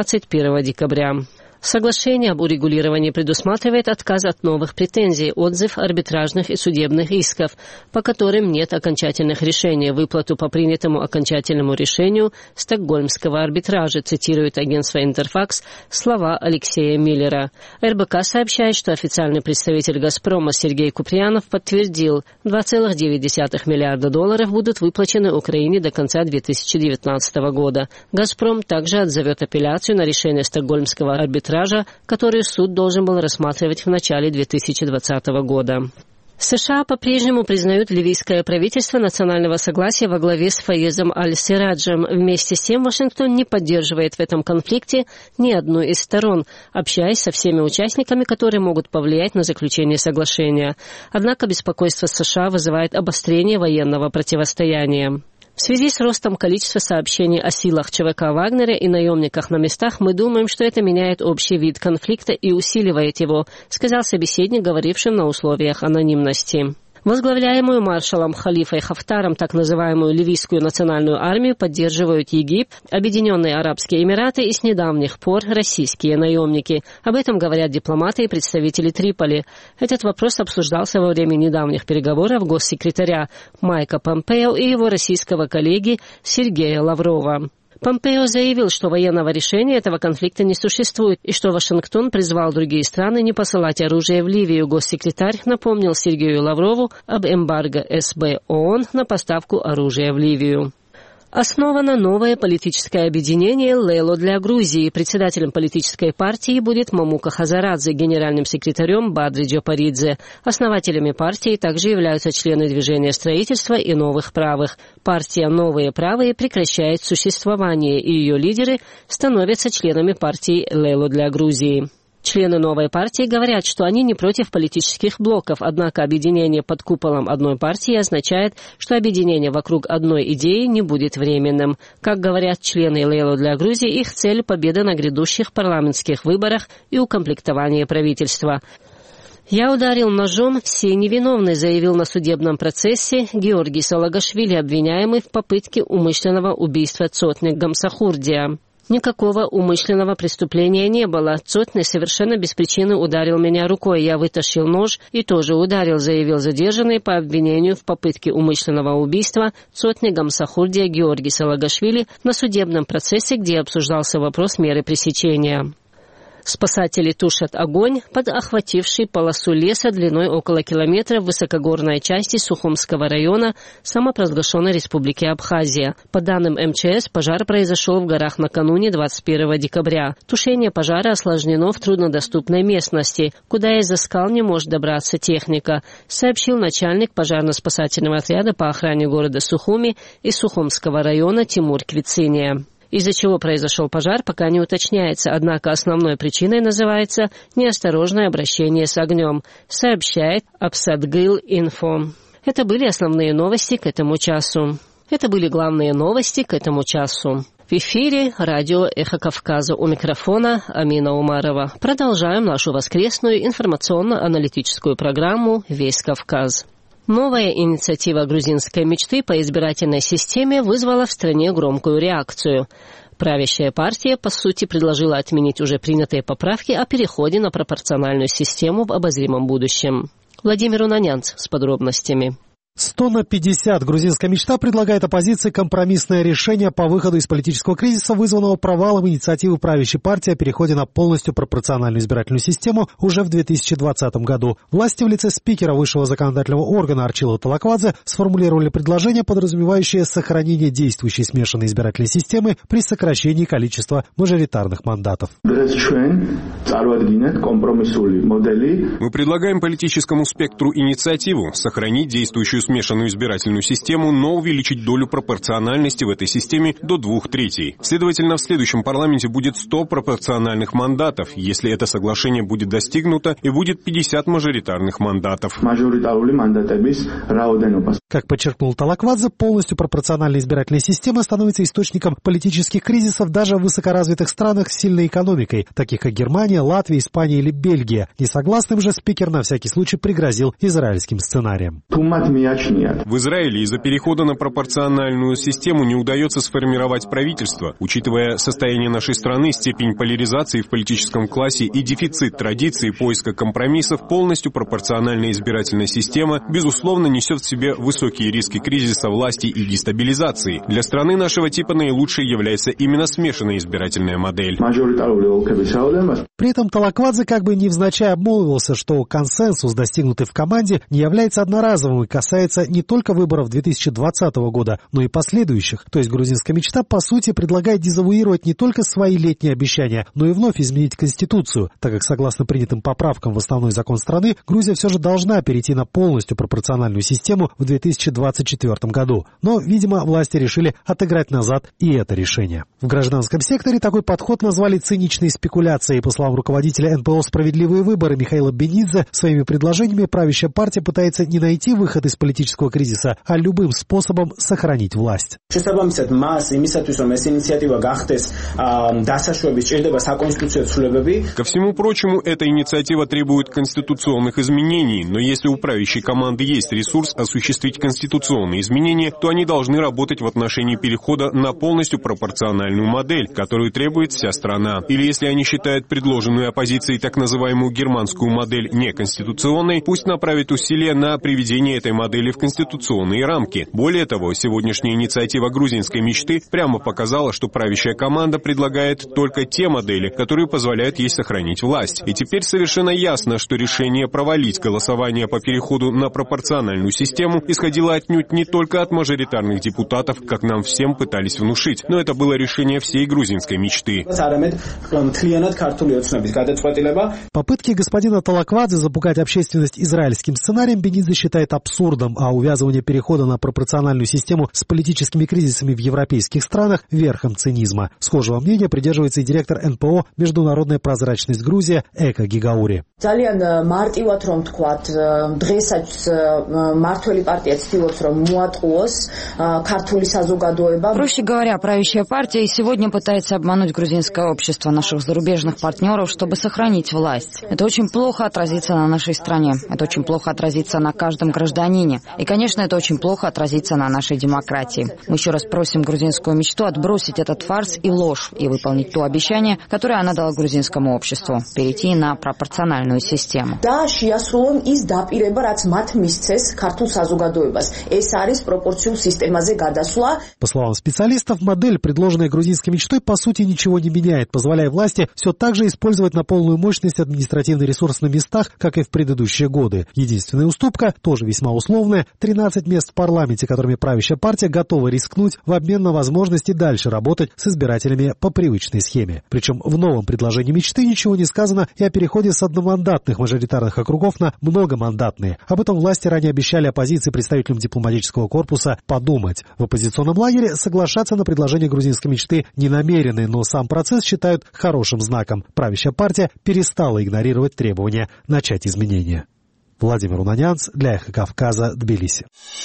21 декабря. Соглашение об урегулировании предусматривает отказ от новых претензий, отзыв арбитражных и судебных исков, по которым нет окончательных решений, выплату по принятому окончательному решению Стокгольмского арбитража, цитирует агентство «Интерфакс» слова Алексея Миллера. РБК сообщает, что официальный представитель «Газпрома» Сергей Куприянов подтвердил, $2,9 миллиарда будут выплачены Украине до конца 2019 года. «Газпром» также отзовет апелляцию на решение Стокгольмского арбитража, который суд должен был рассматривать в начале 2020 года. США по-прежнему признают ливийское правительство национального согласия во главе с Фаезом Аль-Сираджем. Вместе с тем Вашингтон не поддерживает в этом конфликте ни одну из сторон, общаясь со всеми участниками, которые могут повлиять на заключение соглашения. Однако беспокойство США вызывает обострение военного противостояния. В связи с ростом количества сообщений о силах ЧВК Вагнера и наемниках на местах, мы думаем, что это меняет общий вид конфликта и усиливает его, сказал собеседник, говоривший на условиях анонимности. Возглавляемую маршалом Халифой Хафтаром так называемую ливийскую национальную армию поддерживают Египет, Объединенные Арабские Эмираты и с недавних пор российские наемники. Об этом говорят дипломаты и представители Триполи. Этот вопрос обсуждался во время недавних переговоров госсекретаря Майка Помпео и его российского коллеги Сергея Лаврова. Помпео заявил, что военного решения этого конфликта не существует и что Вашингтон призвал другие страны не посылать оружие в Ливию. Госсекретарь напомнил Сергею Лаврову об эмбарго СБ ООН на поставку оружия в Ливию. Основано новое политическое объединение «Лейло для Грузии». Председателем политической партии будет Мамука Хазарадзе, генеральным секретарем Бадри Джопаридзе. Основателями партии также являются члены движения строительства и новых правых. Партия «Новые правые» прекращает существование, и ее лидеры становятся членами партии «Лейло для Грузии». Члены новой партии говорят, что они не против политических блоков, однако объединение под куполом одной партии означает, что объединение вокруг одной идеи не будет временным. Как говорят члены «Лейло для Грузии», их цель – победа на грядущих парламентских выборах и укомплектование правительства. «Я ударил ножом, все невиновны», заявил на судебном процессе Георгий Салагашвили, обвиняемый в попытке умышленного убийства Цотник Гамсахурдия. Никакого умышленного преступления не было. Цотный совершенно без причины ударил меня рукой. Я вытащил нож и тоже ударил, заявил задержанный по обвинению в попытке умышленного убийства Цотни Гамсахурдия Георгий Салагашвили на судебном процессе, где обсуждался вопрос меры пресечения. Спасатели тушат огонь под охвативший полосу леса длиной около километра в высокогорной части Сухумского района самопровозглашенной Республики Абхазия. По данным МЧС, пожар произошел в горах накануне 21 декабря. Тушение пожара осложнено в труднодоступной местности, куда из-за скал не может добраться техника, сообщил начальник пожарно-спасательного отряда по охране города Сухуми и Сухумского района Тимур Квициния. Из-за чего произошел пожар, пока не уточняется, однако основной причиной называется неосторожное обращение с огнем, сообщает Апсадгыл-Инфо. Это были основные новости к этому часу. Это были главные новости к этому часу. В эфире радио «Эхо Кавказа», у микрофона Амина Умарова. Продолжаем нашу воскресную информационно-аналитическую программу «Весь Кавказ». Новая инициатива грузинской мечты по избирательной системе вызвала в стране громкую реакцию. Правящая партия, по сути, предложила отменить уже принятые поправки о переходе на пропорциональную систему в обозримом будущем. Владимир Унанянц с подробностями. 100/50. Грузинская мечта предлагает оппозиции компромиссное решение по выходу из политического кризиса, вызванного провалом инициативы правящей партии о переходе на полностью пропорциональную избирательную систему уже в 2020 году. Власти в лице спикера высшего законодательного органа Арчила Талаквадзе сформулировали предложение, подразумевающее сохранение действующей смешанной избирательной системы при сокращении количества мажоритарных мандатов. Мы предлагаем политическому спектру инициативу сохранить действующую смешанную избирательную систему, но увеличить долю пропорциональности в этой системе до 2/3. Следовательно, в следующем парламенте будет 100 пропорциональных мандатов, если это соглашение будет достигнуто, и будет 50 мажоритарных мандатов. Как подчеркнул Талаквадзе, полностью пропорциональная избирательная система становится источником политических кризисов даже в высокоразвитых странах с сильной экономикой, таких как Германия, Латвия, Испания или Бельгия. Несогласным же спикер на всякий случай пригрозил израильским сценарием. В Израиле из-за перехода на пропорциональную систему не удается сформировать правительство. Учитывая состояние нашей страны, степень поляризации в политическом классе и дефицит традиций поиска компромиссов, полностью пропорциональная избирательная система, безусловно, несет в себе высокие риски кризиса власти и дестабилизации. Для страны нашего типа наилучшей является именно смешанная избирательная модель. При этом Талаквадзе как бы невзначай обмолвился, что консенсус, достигнутый в команде, не является одноразовым и касается не только выборов 2020 года, но и последующих. То есть грузинская мечта, по сути, предлагает дезавуировать не только свои летние обещания, но и вновь изменить Конституцию, так как, согласно принятым поправкам в основной закон страны, Грузия все же должна перейти на полностью пропорциональную систему в 2024 году. Но, видимо, власти решили отыграть назад и это решение. В гражданском секторе такой подход назвали циничной спекуляцией. По словам руководителя НПО «Справедливые выборы» Михаила Бенидзе, своими предложениями правящая партия пытается не найти выход из политического кризиса, а любым способом сохранить власть. Ко всему прочему, эта инициатива требует конституционных изменений, но если у правящей команды есть ресурс осуществить конституционные изменения, то они должны работать в отношении перехода на полностью пропорциональную модель, которую требует вся страна. Или если они считают предложенную оппозицией так называемую германскую модель неконституционной, пусть направят усилия на приведение этой модели в конституционные рамки. Более того, сегодняшняя инициатива грузинской мечты прямо показала, что правящая команда предлагает только те модели, которые позволяют ей сохранить власть. И теперь совершенно ясно, что решение провалить голосование по переходу на пропорциональную систему исходило отнюдь не только от мажоритарных депутатов, как нам всем пытались внушить, но это было решение всей грузинской мечты. Попытки господина Талаквадзе запугать общественность израильским сценарием Бенидзе считает абсурдом, а увязывание перехода на пропорциональную систему с политическими кризисами в европейских странах верхом цинизма. Схожего мнения придерживается и директор НПО «Международная прозрачность Грузия» Эка Гигаури. Проще говоря, правящая партия и сегодня пытается обмануть грузинское общество, наших зарубежных партнеров, чтобы сохранить власть. Это очень плохо отразится на нашей стране. Это очень плохо отразится на каждом гражданине. жизни. И, конечно, это очень плохо отразится на нашей демократии. Мы еще раз просим грузинскую мечту отбросить этот фарс и ложь и выполнить то обещание, которое она дала грузинскому обществу – перейти на пропорциональную систему. По словам специалистов, модель, предложенная грузинской мечтой, по сути ничего не меняет, позволяя власти все так же использовать на полную мощность административный ресурс на местах, как и в предыдущие годы. Единственная уступка, тоже весьма условная, 13 мест в парламенте, которыми правящая партия готова рискнуть в обмен на возможности дальше работать с избирателями по привычной схеме. Причем в новом предложении мечты ничего не сказано и о переходе с одномандатных мажоритарных округов на многомандатные. Об этом власти ранее обещали оппозиции представителям дипломатического корпуса подумать. В оппозиционном лагере соглашаться на предложение грузинской мечты не намерены, но сам процесс считают хорошим знаком. Правящая партия перестала игнорировать требования начать изменения. Владимир Унанянц для Эхо Кавказа, Тбилиси.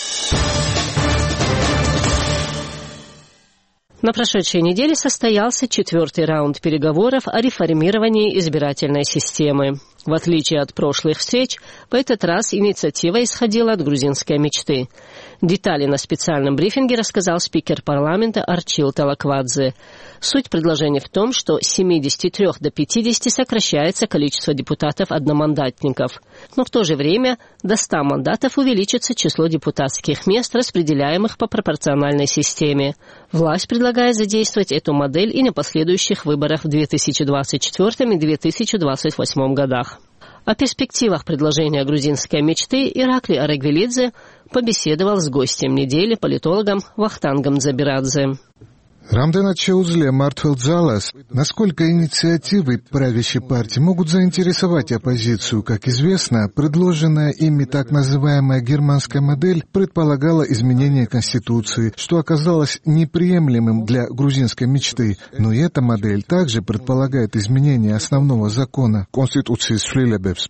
На прошедшей неделе состоялся 4-й раунд переговоров о реформировании избирательной системы. В отличие от прошлых встреч, в этот раз инициатива исходила от грузинской мечты. Детали на специальном брифинге рассказал спикер парламента Арчил Талаквадзе. Суть предложения в том, что с 73 до 50 сокращается количество депутатов-одномандатников. Но в то же время до 100 мандатов увеличится число депутатских мест, распределяемых по пропорциональной системе. Власть предлагает задействовать эту модель и на последующих выборах в 2024 и 2028 годах. О перспективах предложения грузинской мечты Иракли Арагвелидзе побеседовал с гостем недели, политологом Вахтангом Дзабирадзе. Рамдена Чаузле Мартфелдзалас, насколько инициативы правящей партии могут заинтересовать оппозицию? Как известно, предложенная ими так называемая германская модель предполагала изменение Конституции, что оказалось неприемлемым для грузинской мечты. Но и эта модель также предполагает изменение основного закона Конституции Швилебевс.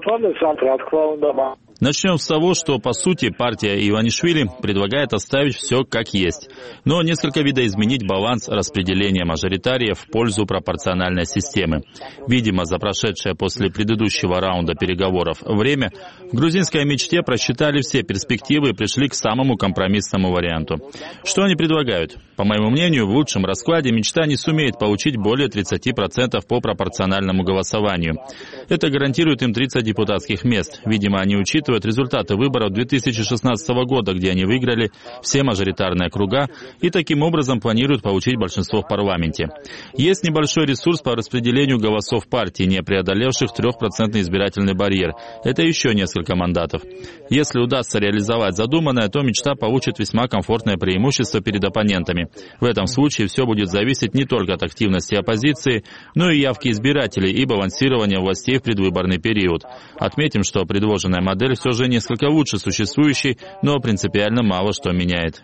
Начнем с того, что, по сути, партия Иванишвили предлагает оставить все как есть, но несколько видоизменить баланс распределения мажоритариев в пользу пропорциональной системы. Видимо, за прошедшее после предыдущего раунда переговоров время в грузинской мечте просчитали все перспективы и пришли к самому компромиссному варианту. Что они предлагают? По моему мнению, в лучшем раскладе мечта не сумеет получить более 30% по пропорциональному голосованию. Это гарантирует им 30 депутатских мест. Видимо, они учитывают результаты выборов 2016 года, где они выиграли все мажоритарные округа и таким образом планируют получить большинство в парламенте. Есть небольшой ресурс по распределению голосов партии, не преодолевших 3% избирательный барьер. Это еще несколько мандатов. Если удастся реализовать задуманное, то мечта получит весьма комфортное преимущество перед оппонентами. В этом случае все будет зависеть не только от активности оппозиции, но и явки избирателей и балансирования властей в предвыборный период. Отметим, что предложенная модель все же несколько лучше существующей, но принципиально мало что меняет.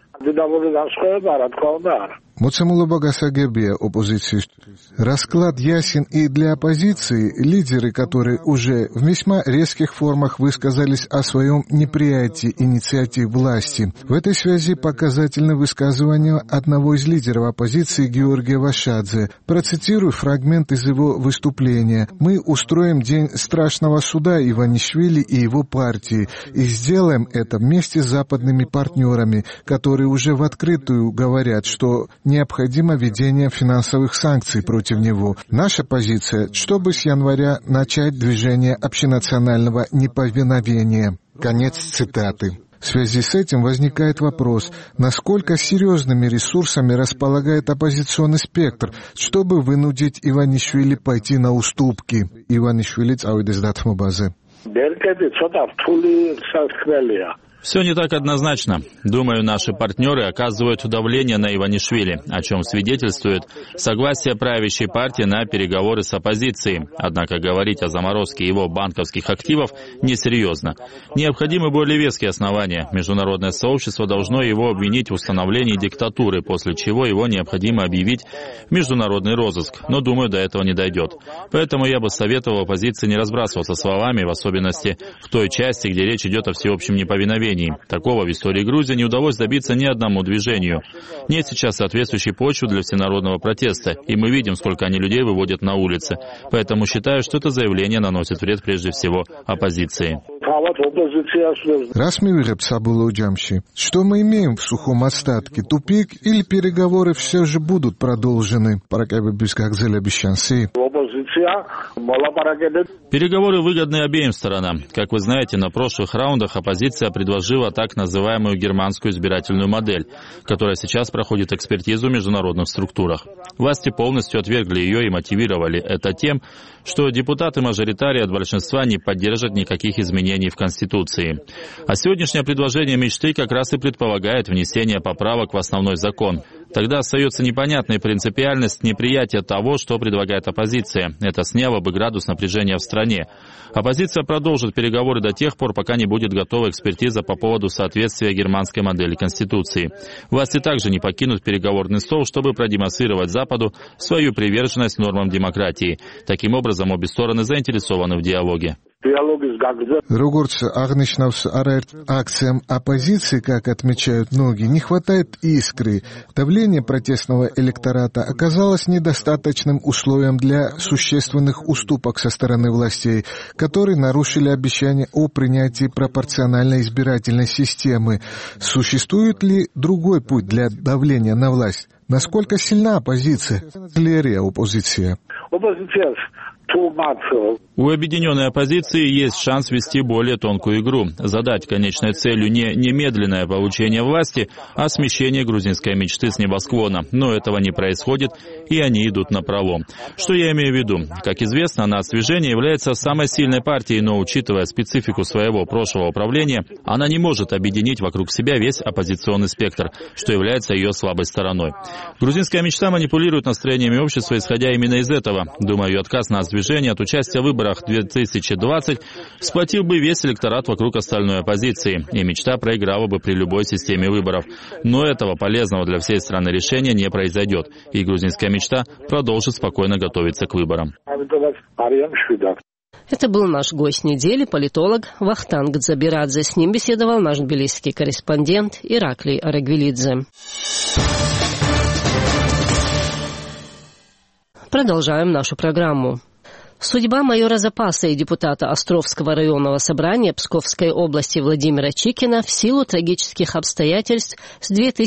Расклад ясен и для оппозиции, лидеры, которые уже в весьма резких формах высказались о своем неприятии инициатив власти. В этой связи показательно высказывание одного из лидеров оппозиции Георгия Вашадзе. Процитирую фрагмент из его выступления. «Мы устроим день страшного суда Иванишвили и его партии и сделаем это вместе с западными партнерами, которые уже в открытую говорят, что необходимо введение финансовых санкций против него. Наша позиция, чтобы с января начать движение общенационального неповиновения». Конец цитаты. В связи с этим возникает вопрос, насколько серьезными ресурсами располагает оппозиционный спектр, чтобы вынудить Иванишвили пойти на уступки. Иванишвили цауидездат мобазе. Все не так однозначно. Думаю, наши партнеры оказывают давление на Иванишвили, о чем свидетельствует согласие правящей партии на переговоры с оппозицией. Однако говорить о заморозке его банковских активов несерьезно. Необходимы более веские основания. Международное сообщество должно его обвинить в установлении диктатуры, после чего его необходимо объявить в международный розыск. Но, думаю, до этого не дойдет. Поэтому я бы советовал оппозиции не разбрасываться словами, в особенности в той части, где речь идет о всеобщем неповиновении. Такого в истории Грузии не удалось добиться ни одному движению. Нет сейчас соответствующей почвы для всенародного протеста, и мы видим, сколько они людей выводят на улицы. Поэтому считаю, что это заявление наносит вред прежде всего оппозиции. Раз мивиреб сабулу джамши, что мы имеем в сухом остатке? Тупик или переговоры все же будут продолжены? Переговоры выгодны обеим сторонам. Как вы знаете, на прошлых раундах оппозиция предложила так называемую германскую избирательную модель, которая сейчас проходит экспертизу в международных структурах. Власти полностью отвергли ее и мотивировали это тем, что депутаты-мажоритарии от большинства не поддержат никаких изменений в Конституции. А сегодняшнее предложение мечты как раз и предполагает внесение поправок в основной закон. Тогда остается непонятной принципиальность неприятия того, что предлагает оппозиция. Это сняло бы градус напряжения в стране. Оппозиция продолжит переговоры до тех пор, пока не будет готова экспертиза по поводу соответствия германской модели Конституции. Власти также не покинут переговорный стол, чтобы продемонстрировать Западу свою приверженность нормам демократии. Таким образом, обе стороны заинтересованы в диалоге. Როგორც აღნიშნავს არაერთ акциям оппозиции, как отмечают многие, не хватает искры. Давление протестного электората оказалось недостаточным условием для существенных уступок со стороны властей, которые нарушили обещание о принятии пропорциональной избирательной системы. Существует ли другой путь для давления на власть? Насколько сильна оппозиция? Оппозиция. У объединенной оппозиции есть шанс вести более тонкую игру, задать конечной целью не немедленное получение власти, а смещение грузинской мечты с небосклона. Но этого не происходит, и они идут напролом. Что я имею в виду? Как известно, нацдвижение является самой сильной партией, но учитывая специфику своего прошлого управления, она не может объединить вокруг себя весь оппозиционный спектр, что является ее слабой стороной. Грузинская мечта манипулирует настроениями общества, исходя именно из этого. Думаю, ее отказ нацдвижения от участия в выборах 2020 сплотил бы весь электорат вокруг остальной оппозиции, и мечта проиграла бы при любой системе выборов. Но этого полезного для всей страны решения не произойдет, и грузинская мечта продолжит спокойно готовиться к выборам. Это был наш гость недели, политолог Вахтанг Дзабирадзе. С ним беседовал наш тбилисский корреспондент Ираклий Арагвелидзе. Продолжаем нашу программу. Судьба майора запаса и депутата Островского районного собрания Псковской области Владимира Чикина в силу трагических обстоятельств с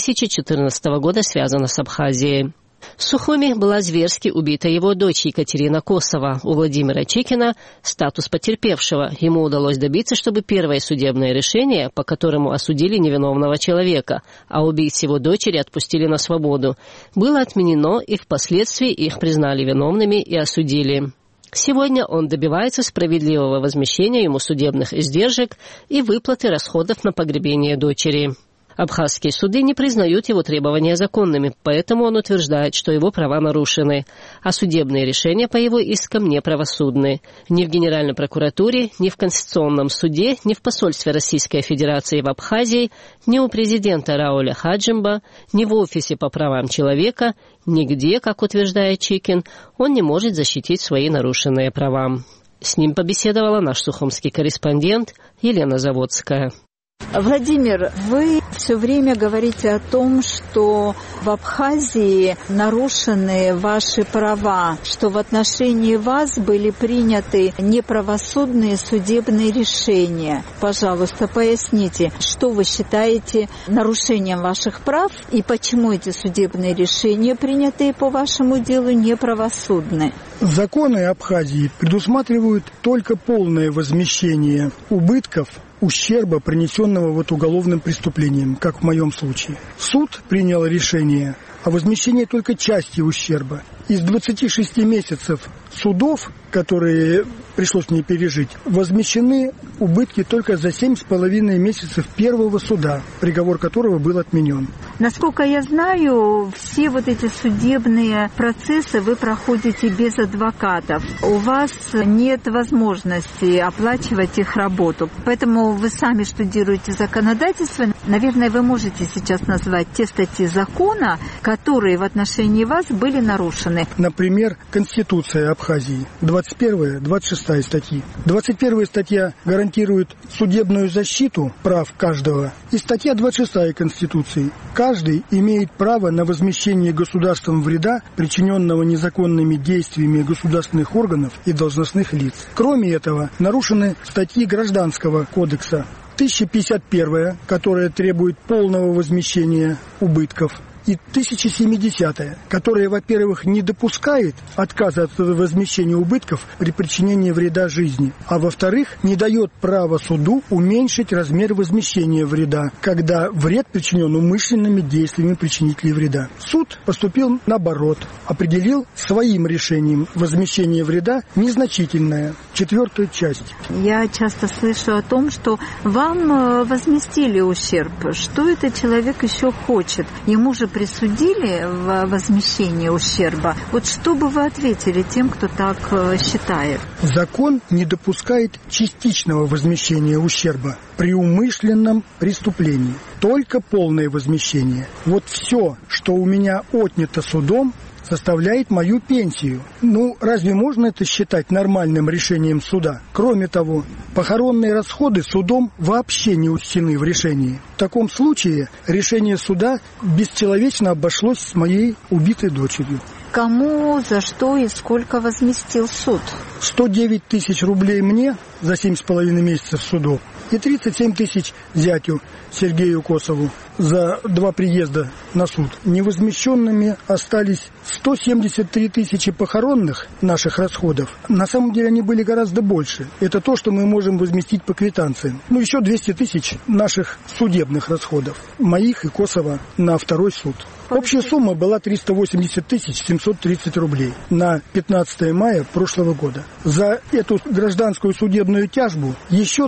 2014 года связана с Абхазией. В Сухуми была зверски убита его дочь Екатерина Косова. У Владимира Чикина статус потерпевшего. Ему удалось добиться, чтобы первое судебное решение, по которому осудили невиновного человека, а убийц его дочери отпустили на свободу, было отменено, и впоследствии их признали виновными и осудили. Сегодня он добивается справедливого возмещения ему судебных издержек и выплаты расходов на погребение дочери. Абхазские суды не признают его требования законными, поэтому он утверждает, что его права нарушены, а судебные решения по его искам неправосудны. Ни в Генеральной прокуратуре, ни в Конституционном суде, ни в посольстве Российской Федерации в Абхазии, ни у президента Рауля Хаджимба, ни в офисе по правам человека, нигде, как утверждает Чикин, он не может защитить свои нарушенные права. С ним побеседовала наш сухумский корреспондент Елена Заводская. Владимир, вы все время говорите о том, что в Абхазии нарушены ваши права, что в отношении вас были приняты неправосудные судебные решения. Пожалуйста, поясните, что вы считаете нарушением ваших прав и почему эти судебные решения, принятые по вашему делу, неправосудны? Законы Абхазии предусматривают только полное возмещение убытков, ущерба, принесенного уголовным преступлением, как в моем случае. Суд принял решение о возмещении только части ущерба. Из 26 месяцев судов, которые пришлось мне пережить, возмещены убытки только за 7,5 месяцев первого суда, приговор которого был отменен. Насколько я знаю, все эти судебные процессы вы проходите без адвокатов. У вас нет возможности оплачивать их работу. Поэтому вы сами штудируете законодательство. Наверное, вы можете сейчас назвать те статьи закона, которые в отношении вас были нарушены. Например, Конституция Абхазии, 21-я, 26-я статьи. 21-я статья гарантирует судебную защиту прав каждого. И статья 26-я Конституции. Каждый имеет право на возмещение государством вреда, причиненного незаконными действиями государственных органов и должностных лиц. Кроме этого, нарушены статьи Гражданского кодекса. 1051, которая требует полного возмещения убытков, и 1070, которая, во-первых, не допускает отказа от возмещения убытков при причинении вреда жизни, а во-вторых, не дает права суду уменьшить размер возмещения вреда, когда вред причинен умышленными действиями причинителей вреда. Суд поступил наоборот, определил своим решением возмещение вреда незначительное, 4-ю часть. Я часто слышу о том, что вам возместили ущерб. Что этот человек еще хочет? Ему же присудили в возмещение ущерба. Вот что бы вы ответили тем, кто так считает? Закон не допускает частичного возмещения ущерба при умышленном преступлении. Только полное возмещение. Вот все, что у меня отнято судом, составляет мою пенсию. Разве можно это считать нормальным решением суда? Кроме того, похоронные расходы судом вообще не учтены в решении. В таком случае решение суда бесчеловечно обошлось с моей убитой дочерью. Кому, за что и сколько возместил суд? 109 тысяч рублей мне за 7,5 месяцев судов и 37 тысяч зятю Сергею Косову за 2 приезда на суд. Невозмещенными остались 173 тысячи похоронных наших расходов. На самом деле они были гораздо больше. Это то, что мы можем возместить по квитанциям. Еще 200 тысяч наших судебных расходов, моих и Косова на 2-й суд. Общая сумма была 380 730 рублей на 15 мая прошлого года. За эту гражданскую судебную тяжбу еще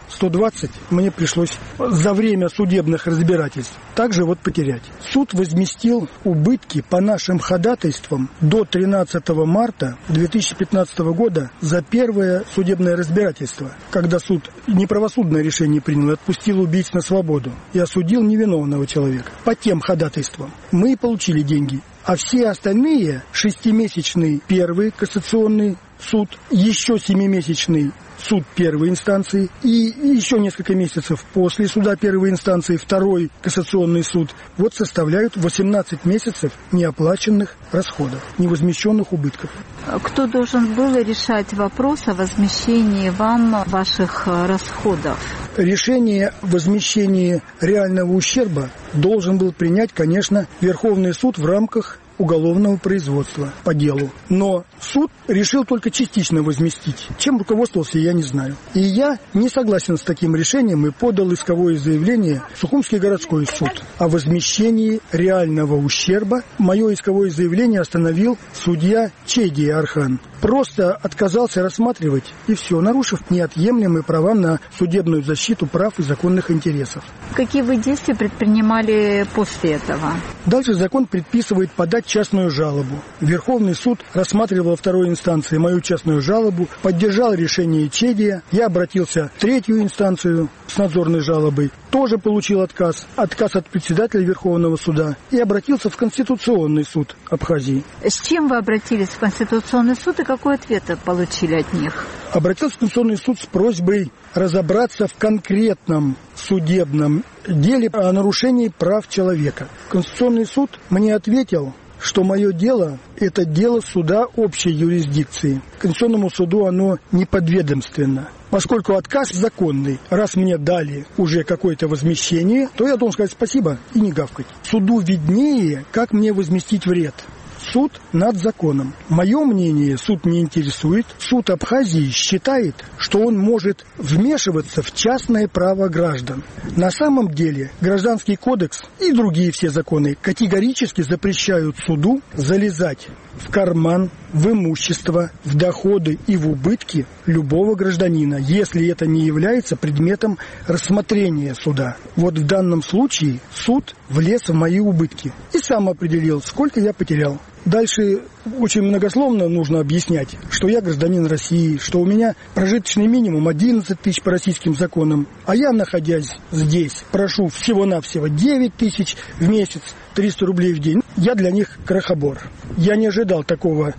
1120 мне пришлось за время судебных разбирательств также потерять. Суд возместил убытки по нашим ходатайствам до 13 марта 2015 года за первое судебное разбирательство, когда суд неправосудное решение принял и отпустил убийц на свободу и осудил невиновного человека. По тем ходатайствам мы получили деньги, а все остальные 6-месячный первый кассационный суд, еще 7-месячный суд первой инстанции и еще несколько месяцев после суда первой инстанции второй кассационный суд составляют 18 месяцев неоплаченных расходов, невозмещенных убытков. Кто должен был решать вопрос о возмещении вам ваших расходов? Решение о возмещении реального ущерба должен был принять, конечно, Верховный суд в рамках уголовного производства по делу. Но суд решил только частично возместить. Чем руководствовался, я не знаю. И я не согласен с таким решением и подал исковое заявление в Сухумский городской суд о возмещении реального ущерба. Мое исковое заявление остановил судья Чедия Архан. Просто отказался рассматривать, и все, нарушив неотъемлемые права на судебную защиту прав и законных интересов. Какие вы действия предпринимали после этого? Дальше закон предписывает подать частную жалобу. Верховный суд рассматривал во второй инстанции мою частную жалобу, поддержал решение Чедия. Я обратился в 3-ю инстанцию с надзорной жалобой, тоже получил отказ от председателя Верховного суда и обратился в Конституционный суд Абхазии. С чем вы обратились в Конституционный суд и какой ответ получили от них? Обратился в Конституционный суд с просьбой разобраться в конкретном судебном деле о нарушении прав человека. Конституционный суд мне ответил, что мое дело – это дело суда общей юрисдикции. Конституционному суду оно не подведомственно. Поскольку отказ законный, раз мне дали уже какое-то возмещение, то я должен сказать спасибо и не гавкать. Суду виднее, как мне возместить вред. Суд над законом. Мое мнение суд не интересует. Суд Абхазии считает, что он может вмешиваться в частное право граждан. На самом деле Гражданский кодекс и другие все законы категорически запрещают суду залезать в карман, в имущество, в доходы и в убытки любого гражданина, если это не является предметом рассмотрения суда. В данном случае суд влез в мои убытки и сам определил, сколько я потерял. Дальше очень многословно нужно объяснять, что я гражданин России, что у меня прожиточный минимум 11 тысяч по российским законам, а я, находясь здесь, прошу всего-навсего 9 тысяч в месяц, 300 рублей в день. Я для них крохобор. Я не ожидал такого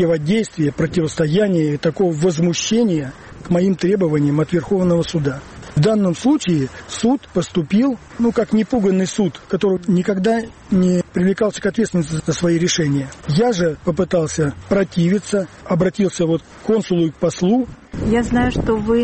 противодействия, противостояния, такого возмущения к моим требованиям от Верховного суда. В данном случае суд поступил, как непуганный суд, который никогда не привлекался к ответственности за свои решения. Я же попытался противиться, обратился к консулу и к послу. Я знаю, что вы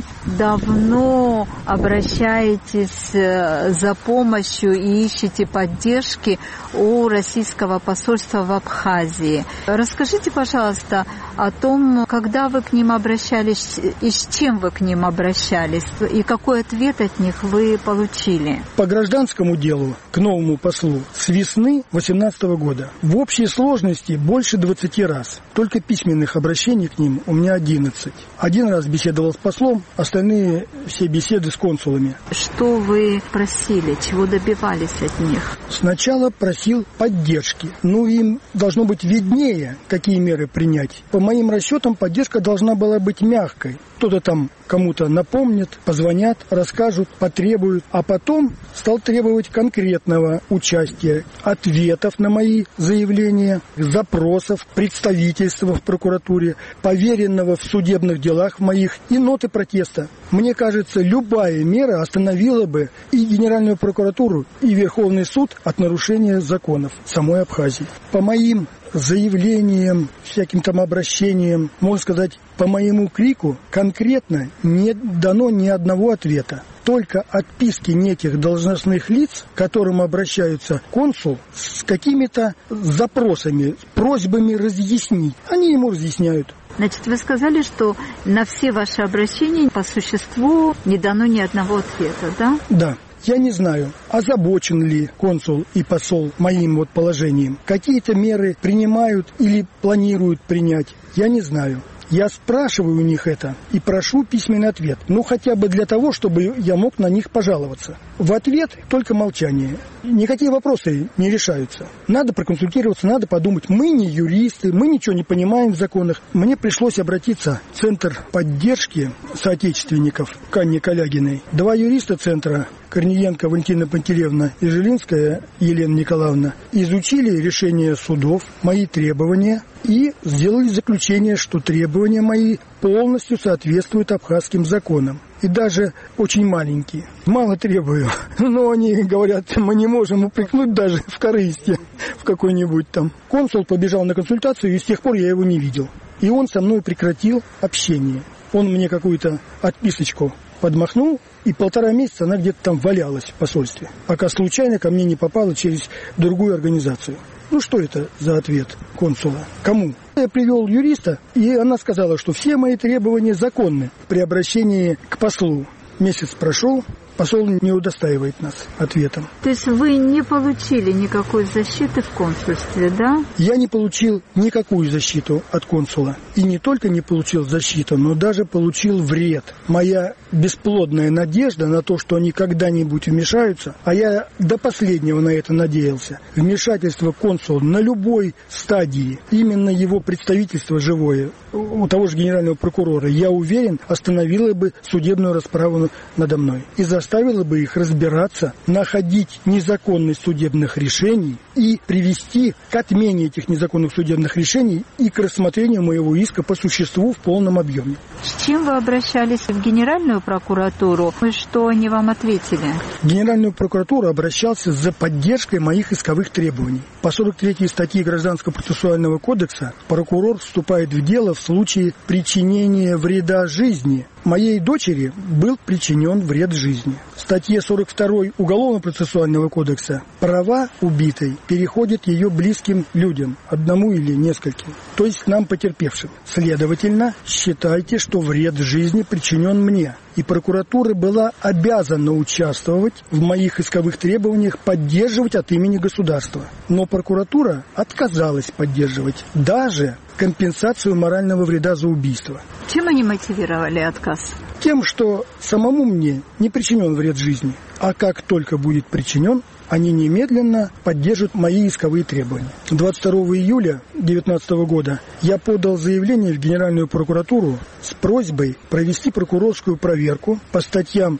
давно обращаетесь за помощью и ищете поддержки у российского посольства в Абхазии. Расскажите, пожалуйста, о том, когда вы к ним обращались и с чем вы к ним обращались, и какой ответ от них вы получили. По гражданскому делу к новому послу с весны 2018 года в общей сложности больше 20 раз. Только письменных обращений к ним у меня 11. Один раз беседовал с послом, остальные все беседы с консулами. Что вы просили, чего добивались от них? Сначала просил поддержки. Им должно быть виднее, какие меры принять. По моим расчетам, поддержка должна была быть мягкой. Кто-то там кому-то напомнит, позвонят, расскажут, потребуют. А потом стал требовать конкретного участия, ответов на мои заявления, запросов, представительства в прокуратуре, поверенного в судебных делах моих и ноты протеста. Мне кажется, любая мера остановила бы и Генеральную прокуратуру, и Верховный суд от нарушения законов самой Абхазии. По моим заявлениям, всяким там обращениям, можно сказать, по моему крику конкретно не дано ни одного ответа. Только отписки неких должностных лиц, к которым обращаются консул, с какими-то запросами, просьбами разъяснить. Они ему разъясняют. Значит, вы сказали, что на все ваши обращения по существу не дано ни одного ответа, да? Да. Я не знаю, озабочен ли консул и посол моим положением. Какие-то меры принимают или планируют принять, я не знаю. Я спрашиваю у них это и прошу письменный ответ. Хотя бы для того, чтобы я мог на них пожаловаться. В ответ только молчание. Никакие вопросы не решаются. Надо проконсультироваться, надо подумать. Мы не юристы, мы ничего не понимаем в законах. Мне пришлось обратиться в Центр поддержки соотечественников к Анне Калягиной. 2 юриста Центра, Корниенко Валентина Пантелеевна и Жилинская Елена Николаевна, изучили решения судов, мои требования и сделали заключение, что требования мои полностью соответствуют абхазским законам. И даже очень маленькие. Мало требую, но они говорят, мы не можем упрекнуть даже в корысти в какой-нибудь там. Консул побежал на консультацию, и с тех пор я его не видел. И он со мной прекратил общение. Он мне какую-то отписочку подмахнул, и 1,5 месяца она где-то там валялась в посольстве, пока случайно ко мне не попала через другую организацию. Что это за ответ консула? Кому? Я привел юриста, и она сказала, что все мои требования законны при обращении к послу. Месяц прошел, посол не удостаивает нас ответом. То есть вы не получили никакой защиты в консульстве, да? Я не получил никакую защиту от консула. И не только не получил защиту, но даже получил вред. Моя бесплодная надежда на то, что они когда-нибудь вмешаются, а я до последнего на это надеялся. Вмешательство консула на любой стадии, именно его представительство живое, у того же генерального прокурора, я уверен, остановило бы судебную расправу надо мной. И заставило бы их разбираться, находить незаконность судебных решений и привести к отмене этих незаконных судебных решений и к рассмотрению моего иска по существу в полном объеме. С чем вы обращались в Генеральную прокуратуру? И что они вам ответили? В Генеральную прокуратуру обращался за поддержкой моих исковых требований. По 43 статье Гражданского процессуального кодекса прокурор вступает в дело в случае причинения вреда жизни. Моей дочери был причинен вред жизни. В статье 42 Уголовно-процессуального кодекса права убитой переходят ее близким людям, одному или нескольким, то есть нам потерпевшим. Следовательно, считайте, что вред жизни причинен мне. И прокуратура была обязана участвовать в моих исковых требованиях, поддерживать от имени государства. Но прокуратура отказалась поддерживать даже компенсацию морального вреда за убийство. Чем они мотивировали отказ? Тем, что самому мне не причинен вред жизни, а как только будет причинен, они немедленно поддержат мои исковые требования. 22 июля 2019 года я подал заявление в Генеральную прокуратуру с просьбой провести прокурорскую проверку по статьям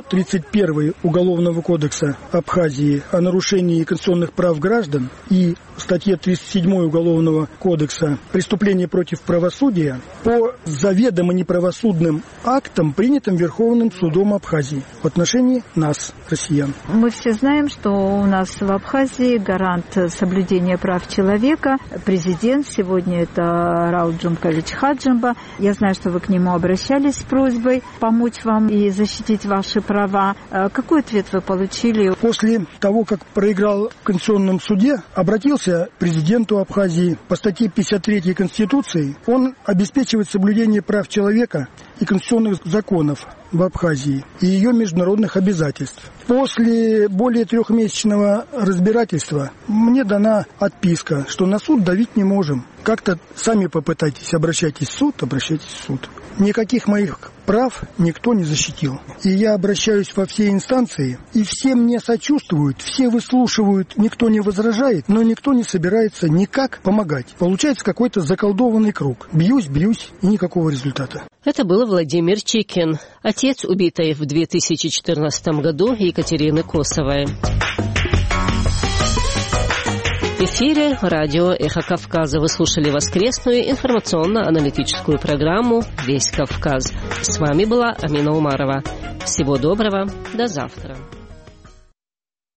131 Уголовного кодекса Абхазии о нарушении конституционных прав граждан и в статье 37 Уголовного кодекса «Преступление против правосудия» по заведомо неправосудным актам, принятым Верховным судом Абхазии в отношении нас, россиян. Мы все знаем, что у нас в Абхазии гарант соблюдения прав человека, президент, сегодня это Рауль Джумкович Хаджимба. Я знаю, что вы к нему обращались с просьбой помочь вам и защитить ваши права. Какой ответ вы получили? После того, как проиграл в Конституционном суде, обратился к президенту Абхазии по статье 53 Конституции. Он обеспечивает соблюдение прав человека и конституционных законов в Абхазии и ее международных обязательств. После более 3-месячного разбирательства мне дана отписка, что на суд давить не можем. Как-то сами попытайтесь, обращайтесь в суд, обращайтесь в суд. Никаких моих прав никто не защитил. И я обращаюсь во все инстанции, и все мне сочувствуют, все выслушивают, никто не возражает, но никто не собирается никак помогать. Получается какой-то заколдованный круг. Бьюсь, и никакого результата. Это был Владимир Чикин, отец убитой в 2014 году Екатерины Косовой. В эфире радио «Эхо Кавказа». Вы слушали воскресную информационно-аналитическую программу «Весь Кавказ». С вами была Амина Умарова. Всего доброго, до завтра.